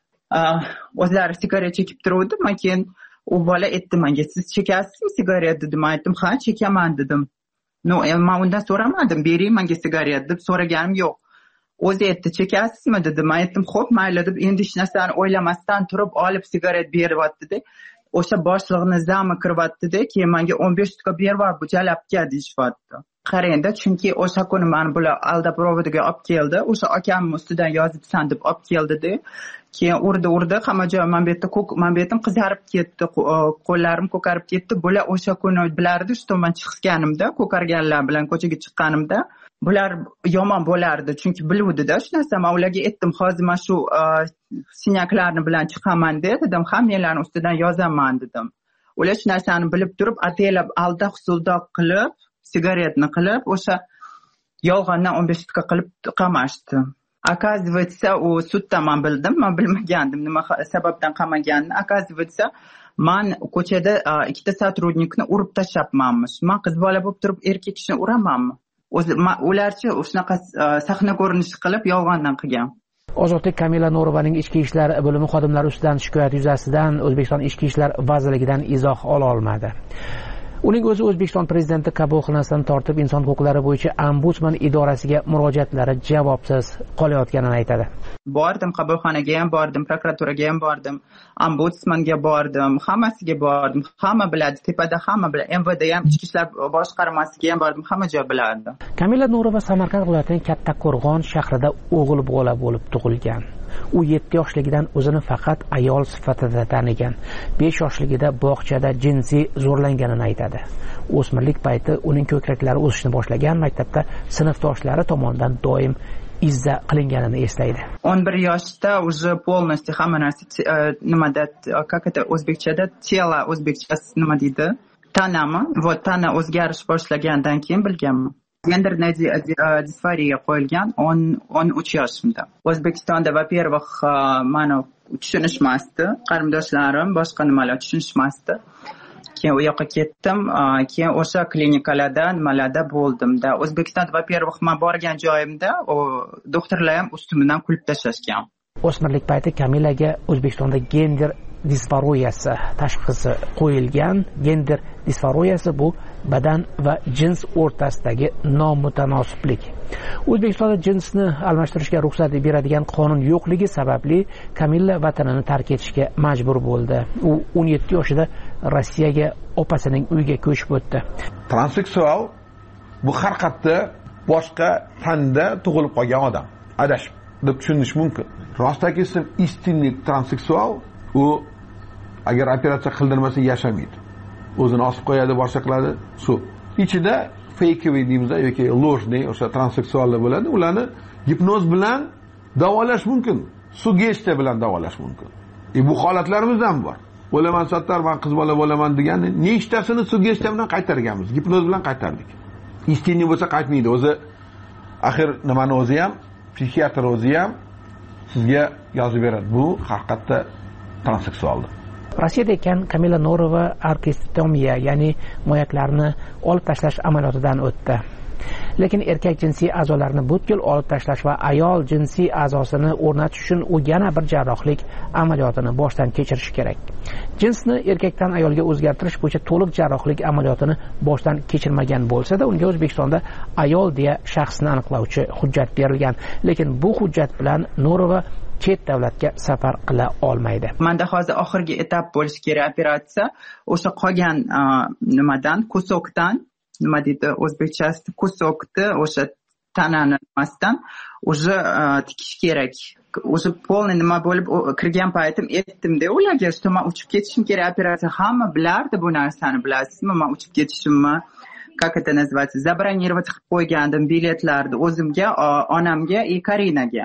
o'zlari sigaret chekib turuvdi. Men keyin u bola aytdi menga, siz chekasizmi sigaret dedi. Men aytdim, ha, chekaman dedim. No, men undan so'ramadim, bering menga sigaret deb so'raganim yo'q. O'zi aytdi, chekasizmi dedi. Men aytdim, xo'p, mayli deb, endi hech narsani o'ylamasdan turib olib sigaret beryapti-da. O'sha boshlig'ini zami kiryapti-da, keyin menga o'n besh tutka berib bu jalabga deyishyapti. Qarangda, chunki o'sha kuni meni bular aldab rovodaga olib keldi. O'sha akamni ustidan yozibsan deb olib keldi-da. Keyin urdi, urdi, hamma joy men bu yerda ko'k, men bu yerdan qizarib ketdi, qo'llarim ko'karib ketdi. Bular o'sha kuni bilardi, shu men chiqganimda, ko'karganlar bilan ko'chaga chiqqanimda, bular yomon bo'lardi, chunki biluvdi-da shu narsa. Men ularga aytdim, hozir men shu sinyaklarni bilan chiqaman dedim, hammalarning ustidan yozaman dedim. Ular shu narsani bilib turib, ataylab aldoq suldoq qilib, sigaretni qilib, o'sha yolg'ondan o'n besh tutka qilib qamashdi. Оказывается, u sudda men bildim, men bilmagandim nima sababdan qamaganini. Оказывается, men ko'chada ikkita сотрудникni urib tashlabmanmish. Men qiz bola bo'lib turib, erkak kishini uramanmi? O'zi ularchi shunaqa sahna ko'rinishi qilib yolg'ondan qilgan. Ozodbek Kamila No'rovaning ichki ishlar bo'limi xodimlari ustidan shikoyat yuzasidan O'zbekiston ichki ishlar vazirligidan izoh ola olmadi. Uning o'zi O'zbekiston prezidenti qabulxonasidan tortib inson huquqlari bo'yicha ombudsman idorasiga murojaatlari javobsiz qolayotganini aytadi. Bordim, qabulxonaga ham bordim, prokuraturaga ham bordim, ombudsmanga bordim, hammasiga bordim. Hamma biladi, tepada hamma biladi. M V D ham, ichki ishlar boshqarmasiga ham bordim, hamma joy biladi. Kamila No'rova Samarqand viloyatining Kattaqo'rg'on shahrida o'g'il bola bo'lib tug'ilgan. U yetti yoshligidan o'zini faqat ayol sifatida tanigan. besh yoshligida bog'chada jinsiy zo'rlanganini aytadi. O'smirlik payti uning ko'kraklari o'sishni boshlagan, maktabda sinfdoshlari tomonidan doim izza qilinganini eslaydi. o'n bir yoshda уже полностью hamma narsa nimada, как это o'zbekchada, tela o'zbekchasi nima deydi? Tanami, вот tana o'zgarish boshlagandan keyin bilganman. Genderная disforiya qo'yilgan o'n uch yoshimda. O'zbekistonda, во-первых, meni tushunishmasdi, qarindoshlarim boshqa nimalar tushunishmasdi. Keyin u yoqqa ketdim, keyin o'sha klinikalarda, nimalarda bo'ldimda. O'zbekistonda, во-первых, men borgan joyimda, o doktorlar ham ustimdan kulib tashlashgan. O'smirlik payti Kamilaga O'zbekistonda gender disforiyasi tashxisi qo'yilgan. Gender disforiyasi bu badan va jins o'rtasidagi nomutanosiblik. O'zbekistonda jinsni almashtirishga ruxsat beradigan qonun yo'qligi sababli Kamilla vatanini tark etishga majbur bo'ldi. U o'n yetti yoshida Rossiyaga opasining uyiga ko'chib o'tdi. Transseksual bu har qayerda boshqa tanda tug'ilib qolgan odam. Adashib deb tushunish mumkin. Rostaki ism istinlik transseksual u agar operatsiya qildirmasa yashamaydi. O'zini osib qo'yadi, boshqa qiladi. Shu ichida fakeviy deymiz yoki ложный o'sha transseksuallar bo'ladi. Ularni gipnoz bilan davolash mumkin. Sugestiya bilan davolash mumkin. E bu holatlarimiz ham bor. Bo'laman sattar, men qiz bola bo'laman degan nechtasini sugestiya bilan qaytarganmiz, gipnoz bilan qaytardik. Istinlik bo'lsa qaytmaydi. O'zi axir nimani o'zi ham, psixiatr o'zi ham sizga yozib beradi. Bu haqiqatda transseksualdir. Rossiyada ekan Kamilla Norova arkistomiya, ya'ni moyaklarni olib tashlash amaliyotidan o'tdi. Lekin erkak jinsiy a'zolarini butkul olib tashlash va ayol jinsiy a'zosini o'rnatish uchun u yana bir jarrohlik amaliyotini boshdan kechirish kerak. Jinsni erkakdan ayolga o'zgartirish bo'yicha to'liq jarrohlik amaliyotini boshdan kechirmagan bo'lsa-da, unga O'zbekistonda ayol deya shaxsni aniqlovchi hujjat berilgan. Lekin bu hujjat bilan Norova chet davlatga safar qila olmaydi. Menda hozir oxirgi etap bo'lishi kerak operatsiya. O'sha qolgan nimadan, kusokdan, nima deydi o'zbekchasi, kusokni o'sha tanani nimasidan o'sha tikish kerak. O'sha polni nima bo'lib kirgan paytim aytdim-da ularga, что men uchib ketishim kerak operatsiya. Hamma bilardi bu narsani, bilasizmi? Men uchib ketishimni как это называется, забронировать qilib qo'ygandim biletlarni o'zimga, onamga и Karinaga.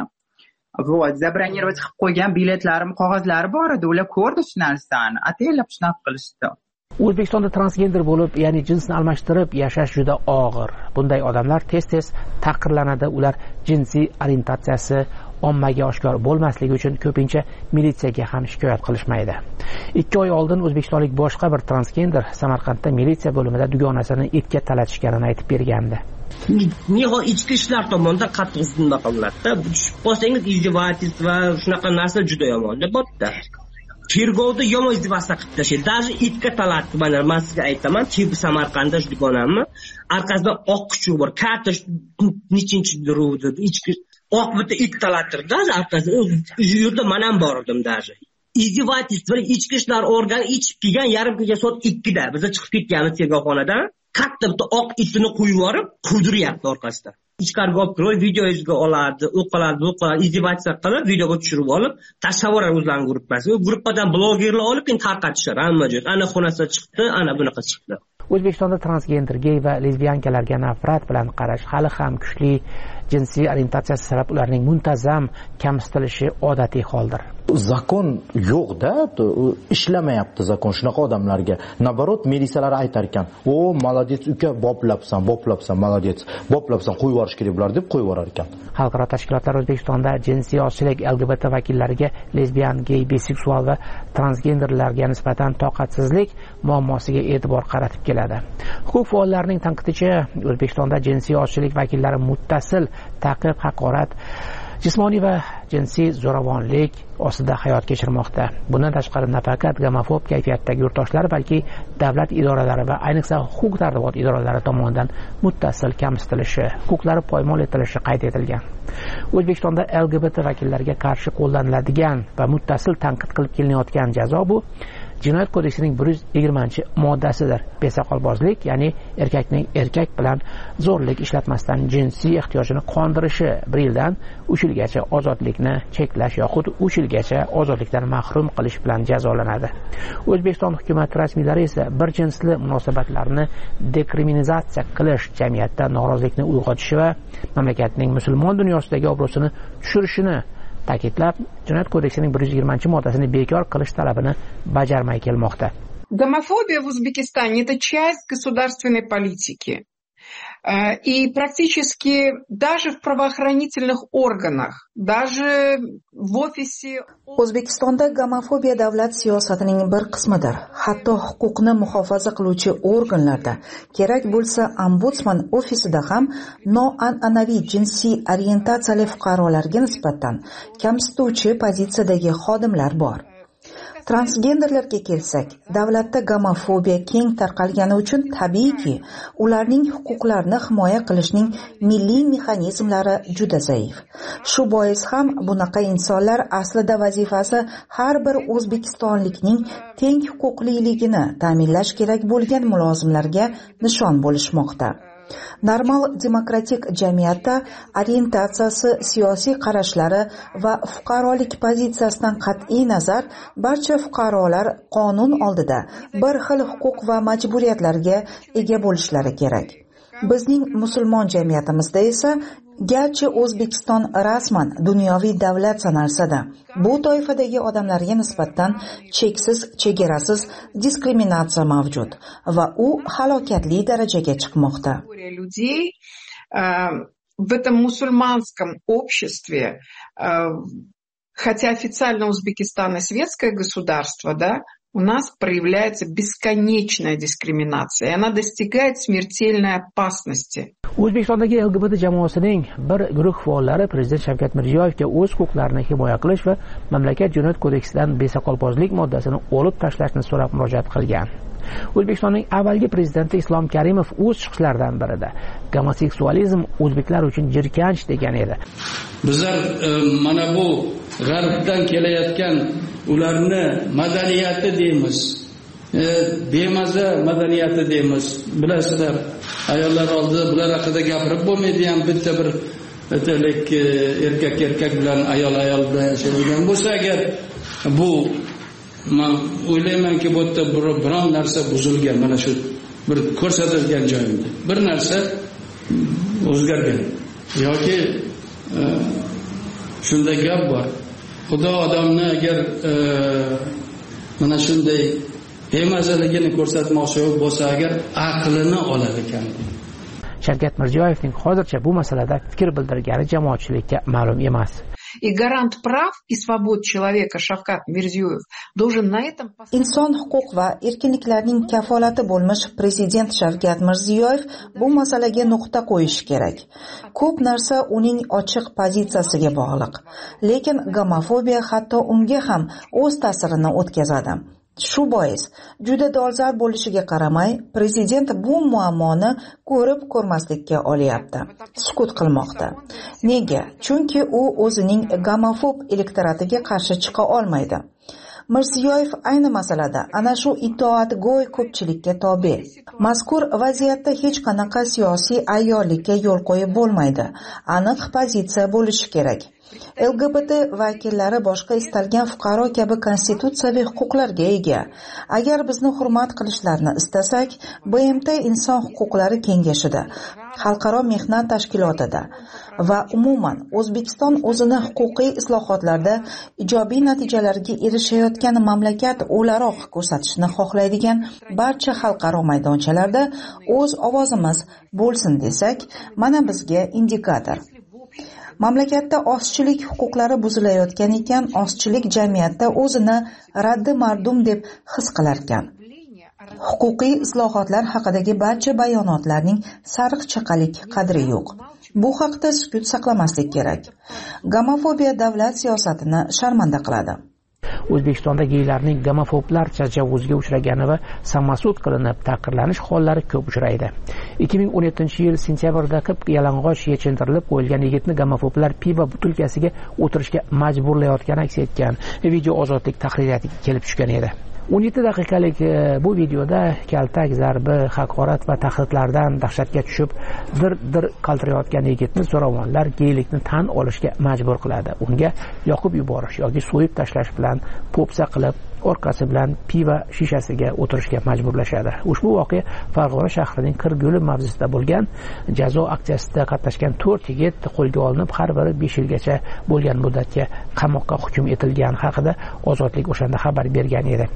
Вот, забронировать qilib qo'ygan biletlarim, qog'ozlari bor edi. Ular ko'rdi shu narsani. Ataylab shunaqa qilishdi. O'zbekistonda transgender bo'lib, ya'ni jinsni almashtirib yashash juda og'ir. Bunday odamlar tez-tez taqirlanadi. Ular jinsiy orientatsiyasi ommaga oshkor bo'lmasligi uchun ko'pincha militsiyaga ham shikoyat qilishmaydi. ikki oy oldin o'zbekistonlik boshqa bir transgender Samarqandda militsiya bo'limida dugonasini itga talatishganini aytib bergandi. Nihol ichki ishlar tomonidan qattiq himoya qilinadi-da. Tushib qolsangiz izdevательство va shunaqa narsa juda yomon deb bo'pti. Tergovda yomon izdevательство qilib tashlaydi. Даже itga talatdi. Mana men sizga aytaman, Samarqandda dugonamni orqasidan oq kuchuk bor. Karta nechinchi duruvdi, ichki oq bitta it talattirdi. Orqasidan u yerda men ham bor edim даже. Izdevательство ichki ishlar organi ichib kelgan yarim kecha soat ikkida biz chiqib ketganmiz tergovxonadan. Katta bitta oq itini qo'yib yorib, quvdiryapti orqasida. Ichkariga olib kirib, videoga oladi, o'qiladi, o'qiladi, izdevательство qilib, videoga tushirib olib, tashlab yuboradi o'zlarining gruppasiga. U gruppadan blogerlar olib, keyin tarqatishadi hamma joyda. Ana xonasida chiqdi, ana bunaqa chiqdi. O'zbekistonda transgender, gey va lesbiyankalarga nafrat bilan qarash hali ham kuchli. Jinsiy orientatsiyasi sabab ularning muntazam kamsitilishi odatiy holdir. Zakon yo'q-da, ishlamayapti zakon shunaqa odamlarga. Nabarot militsiyalar aytar ekan, "O, молодец uka, boplabsan, boplabsan, молодец, boplabsan, qo'yib yuborish kerak bular" deb qo'yib yuborar ekan. Xalqaro tashkilotlar O'zbekistonda jinsiy ozchilik L G B T vakillariga lesbiyan, gey, biseksual va transgenderlarga nisbatan toqatsizlik muammosiga e'tibor qaratib keladi. Huquq faollarining tanqidicha, O'zbekistonda jinsiy ozchilik vakillari muttasil ta'qib, haqorat, jismoniy va jinsiy zo'ravonlik ostida hayot kechirmoqda. Bundan tashqari nafaqat gomofob kayfiyatdagi yurtdoshlar, balki davlat idoralari va ayniqsa huquq-tartibot idoralari tomonidan muttasil kamsitilishi, huquqlari poymol etilishi qayd etilgan. O'zbekistonda L G B T vakillariga qarshi qo'llaniladigan va muttasil tanqid qilib kelinayotgan jazo bu Jinoyat kodeksining bir yuz yigirmanchi moddasidir. Besoqolbozlik, ya'ni erkakning erkak bilan zo'rlik ishlatmasdan jinsiy ehtiyojini qondirishi bir yildan uch yilgacha ozodlikni cheklash yoxud uch yilgacha ozodlikdan mahrum qilish bilan jazolanadi. O'zbekiston hukumati rasmiylari esa bir jinsli munosabatlarni dekriminalizatsiya qilish, jamiyatda norozilikni uyg'otishi va mamlakatning musulmon dunyosidagi obro'sini tushirishini ta'kidlab, Jinoyat kodeksining bir yuz yigirmanchi moddasini bekor qilish talabini bajarmay kelmoqda. Гомофобия в Узбекистане – это часть государственной политики. И практически даже в правоохранительных органах, даже в офисе... O'zbekistonda gomofobiya davlat siyosatining bir qismidir. Hatto huquqni muhofaza qiluvchi organlarda, kerak bo'lsa ombudsman ofisida ham noan'anaviy jinsiy orientatsiyali fuqarolarga nisbatan kamsituvchi pozitsiyadagi xodimlar bor. Transgenderlarga kelsak, davlatda gomofobiya keng tarqalgani uchun tabiiyki, ularning huquqlarini himoya qilishning milliy mexanizmlari juda zaif. Shu bois ham bunaqa insonlar aslida vazifasi har bir o'zbekistonlikning teng huquqliligini ta'minlash kerak bo'lgan mulozimlarga nishon bo'lishmoqda. Normal demokratik jamiyatda orientatsiyasi, siyosiy qarashlari va fuqarolik pozitsiyasidan qat'iy nazar barcha fuqarolar qonun oldida bir xil huquq va majburiyatlarga ega bo'lishlari kerak. Bizning musulmon jamiyatimizda esa garchi O'zbekiston rasman dunyoviy davlat sanalsa-da, bu toifadagi odamlarga nisbatan cheksiz, chegarasiz diskriminatsiya mavjud va u halokatli darajaga chiqmoqda. В этом мусульманском обществе, хотя официально Узбекистан и светское государство, да, у нас проявляется бесконечная дискриминация, и она достигает смертельной опасности. O'zbekistondagi L G B T jamoasining bir guruh faollari Prezident Shavkat Mirziyoyevga o'z huquqlarini himoya qilish va mamlakat jinoyat kodeksidan besoqolbozlik moddasini olib tashlashni so'rab murojaat qilgan. O'zbekistonning avvalgi prezidenti Islom Karimov o'z chiqishlaridan birida gomoseksualizm o'zbeklar uchun jirkanch degan edi. Bizlar e, mana bu g'arbdan kelayotgan ularni madaniyati deymiz. E, bemaza madaniyati deymiz. Bilasizlar, ayollar oldida bular haqida gapirib bo'lmaydi ham, bitta bir aytaylik erkak erkak bilan ayol ayol bilan yashaydigan bo'lsa agar, bu men o'ylaymanki bu yerda biron narsa buzilgan, mana shu bir ko'rsatilgan joyimda bir narsa o'zgargan yoki e, shunday gap bor. Xudo odamni agar e, mana shunday bemazaligini ko'rsatmoqchi bo'lsa agar aqlini olar ekan. Shavkat Mirziyoyevning hozircha bu masalada fikr bildirgani jamoatchilikka ma'lum emas. И гарант прав и свобод человека Shavkat Mirziyoyev должен на этом... Inson huquq va erkinliklarning kafolati bo'lmish prezident Shavkat Mirziyoyev bu masalaga nuqta qo'yishi kerak. Ko'p narsa uning ochiq pozitsiyasiga bog'liq, lekin gomofobiya hatto unga ham o'z ta'sirini o'tkazadi. Shu bois juda dolzarb bo'lishiga qaramay, prezident bu muammoni ko'rib ko'rmaslikka olyapti, sukut qilmoqda. Nega? Chunki u o'zining gomofob elektoratiga qarshi chiqa olmaydi. Mirziyoyev ayni masalada ana shu itoatgo'y ko'pchilikka tobe. Mazkur vaziyatda hech qanaqa siyosiy ayyorlikka yo'l qo'yib bo'lmaydi. Aniq pozitsiya bo'lishi kerak. L G B T vakillari boshqa istalgan fuqaro kabi konstitutsiyaviy huquqlarga ega. Agar bizni hurmat qilishlarini istasak, B M T Inson huquqlari kengashida, xalqaro mehnat tashkilotida va umuman O'zbekiston o'zini huquqiy islohotlarda ijobiy natijalarga erishayotgan mamlakat o'laroq ko'rsatishni xohlaydigan barcha xalqaro maydonchalarda o'z ovozimiz bo'lsin desak, mana bizga indikator. Mamlakatda ozchilik huquqlari buzilayotgan ekan, ozchilik jamiyatda o'zini raddi mardum deb his qilar ekan. Huquqiy islohotlar haqidagi barcha bayonotlarning sariq chaqalik qadri yo'q. Bu haqda sukut saqlamaslik kerak. Gomofobiya davlat siyosatini sharmanda qiladi. O'zbekistonda geylarning gomofoblar tajovuzga uchragani va samasud qilinib taqdirlanish hollari ko'p uchraydi. ikki ming o'n yettinchi yil sentyabrda qip yalang'och yechintirilib qo'yilgan yigitni gomofoblar pivo butilkasiga o'tirishga majburlayotgani aks etgan video Ozodlik tahririyatiga kelib tushgan edi. o'n yetti daqiqalik bu videoda kaltak, zarbi, haqorat va tahdidlardan dahshatga tushib, dir-dir qaltirayotgan yigitni zo'ravonlar geylikni tan olishga majbur qiladi. Unga yoqib yuborish yoki so'yib tashlash bilan po'pisa qilib, orqasi bilan piva shishasiga o'tirishga majburlashadi. Ushbu voqea Farg'ona shahrining Qirguli mavzusida bo'lgan. Jazo aksiyasida qatnashgan to'rt yigit qo'lga olinib, har biri besh yilgacha bo'lgan muddatga qamoqqa hukm etilgani haqida Ozodlik o'shanda xabar bergan edi.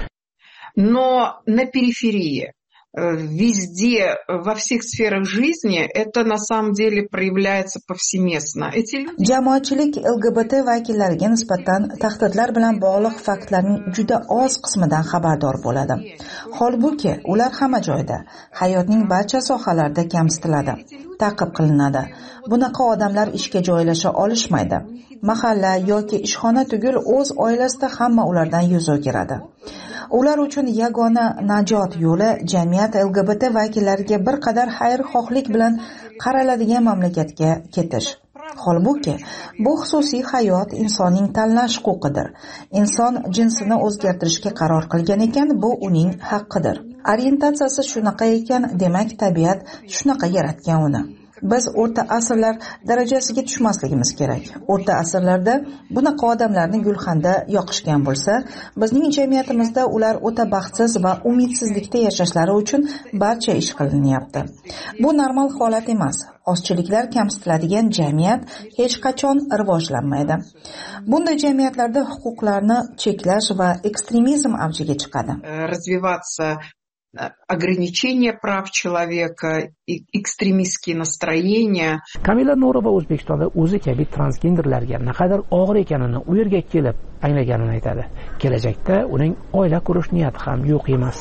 Но на периферии, везде, во всех сферах жизни это на самом деле проявляется повсеместно. Эти люди... Jamoatchilik L G B T vakillariga nisbatan tahdidlar bilan bog'liq faktlarning juda oz qismidan xabardor bo'ladi. Holbuki ular hamma joyda, hayotning barcha sohalarida kamsitiladi. ta'qib qilinadi. Bunaqa odamlar ishga joylasha olishmaydi. Mahalla yoki ishxona tugul o'z oilasida hamma ulardan yuz o'giradi. Ular uchun yagona najot yo'li jamiyat L G B T vakillariga bir qadar xayrixohlik bilan qaraladigan mamlakatga ketish. Holbuki, bu xususiy hayot insonning tanlash huquqidir. Inson jinsini o'zgartirishga qaror qilgan ekan, bu uning haqqidir. Orientatsiyasi shunaqa ekan, demak tabiat shunaqa yaratgan uni. Biz o'rta asrlar darajasiga tushmasligimiz kerak. O'rta asrlarda bunaqa odamlarni gulxanda yoqishgan bo'lsa, bizning jamiyatimizda ular o'ta baxtsiz va umidsizlikda yashashlari uchun barcha ish qilinyapti. Bu normal holat emas. Ozchiliklar kamsitiladigan jamiyat hech qachon rivojlanmaydi. Bunday jamiyatlarda huquqlarni cheklash va ekstremizm avjiga chiqadi. Развиваться ограничение прав человека, ekstremistские настроения. Kamila No'rova O'zbekistonda o'zi kabi transgenderlarga naqadar og'ir ekanini u yerga kelib anglaganini aytadi. Kelajakda uning oila qurish niyati ham yo'q emas.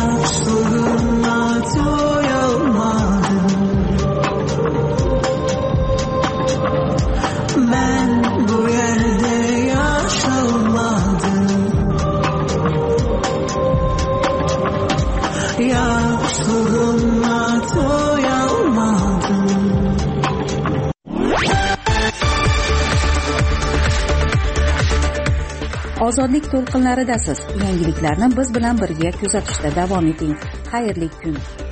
Men bu yerde yaşamadım. Yağmuruna doyamadım. Ozodlik to'lqinlaridasiz. Yangiliklarni biz bilan birga kuzatishda davom eting. Xayrli kun.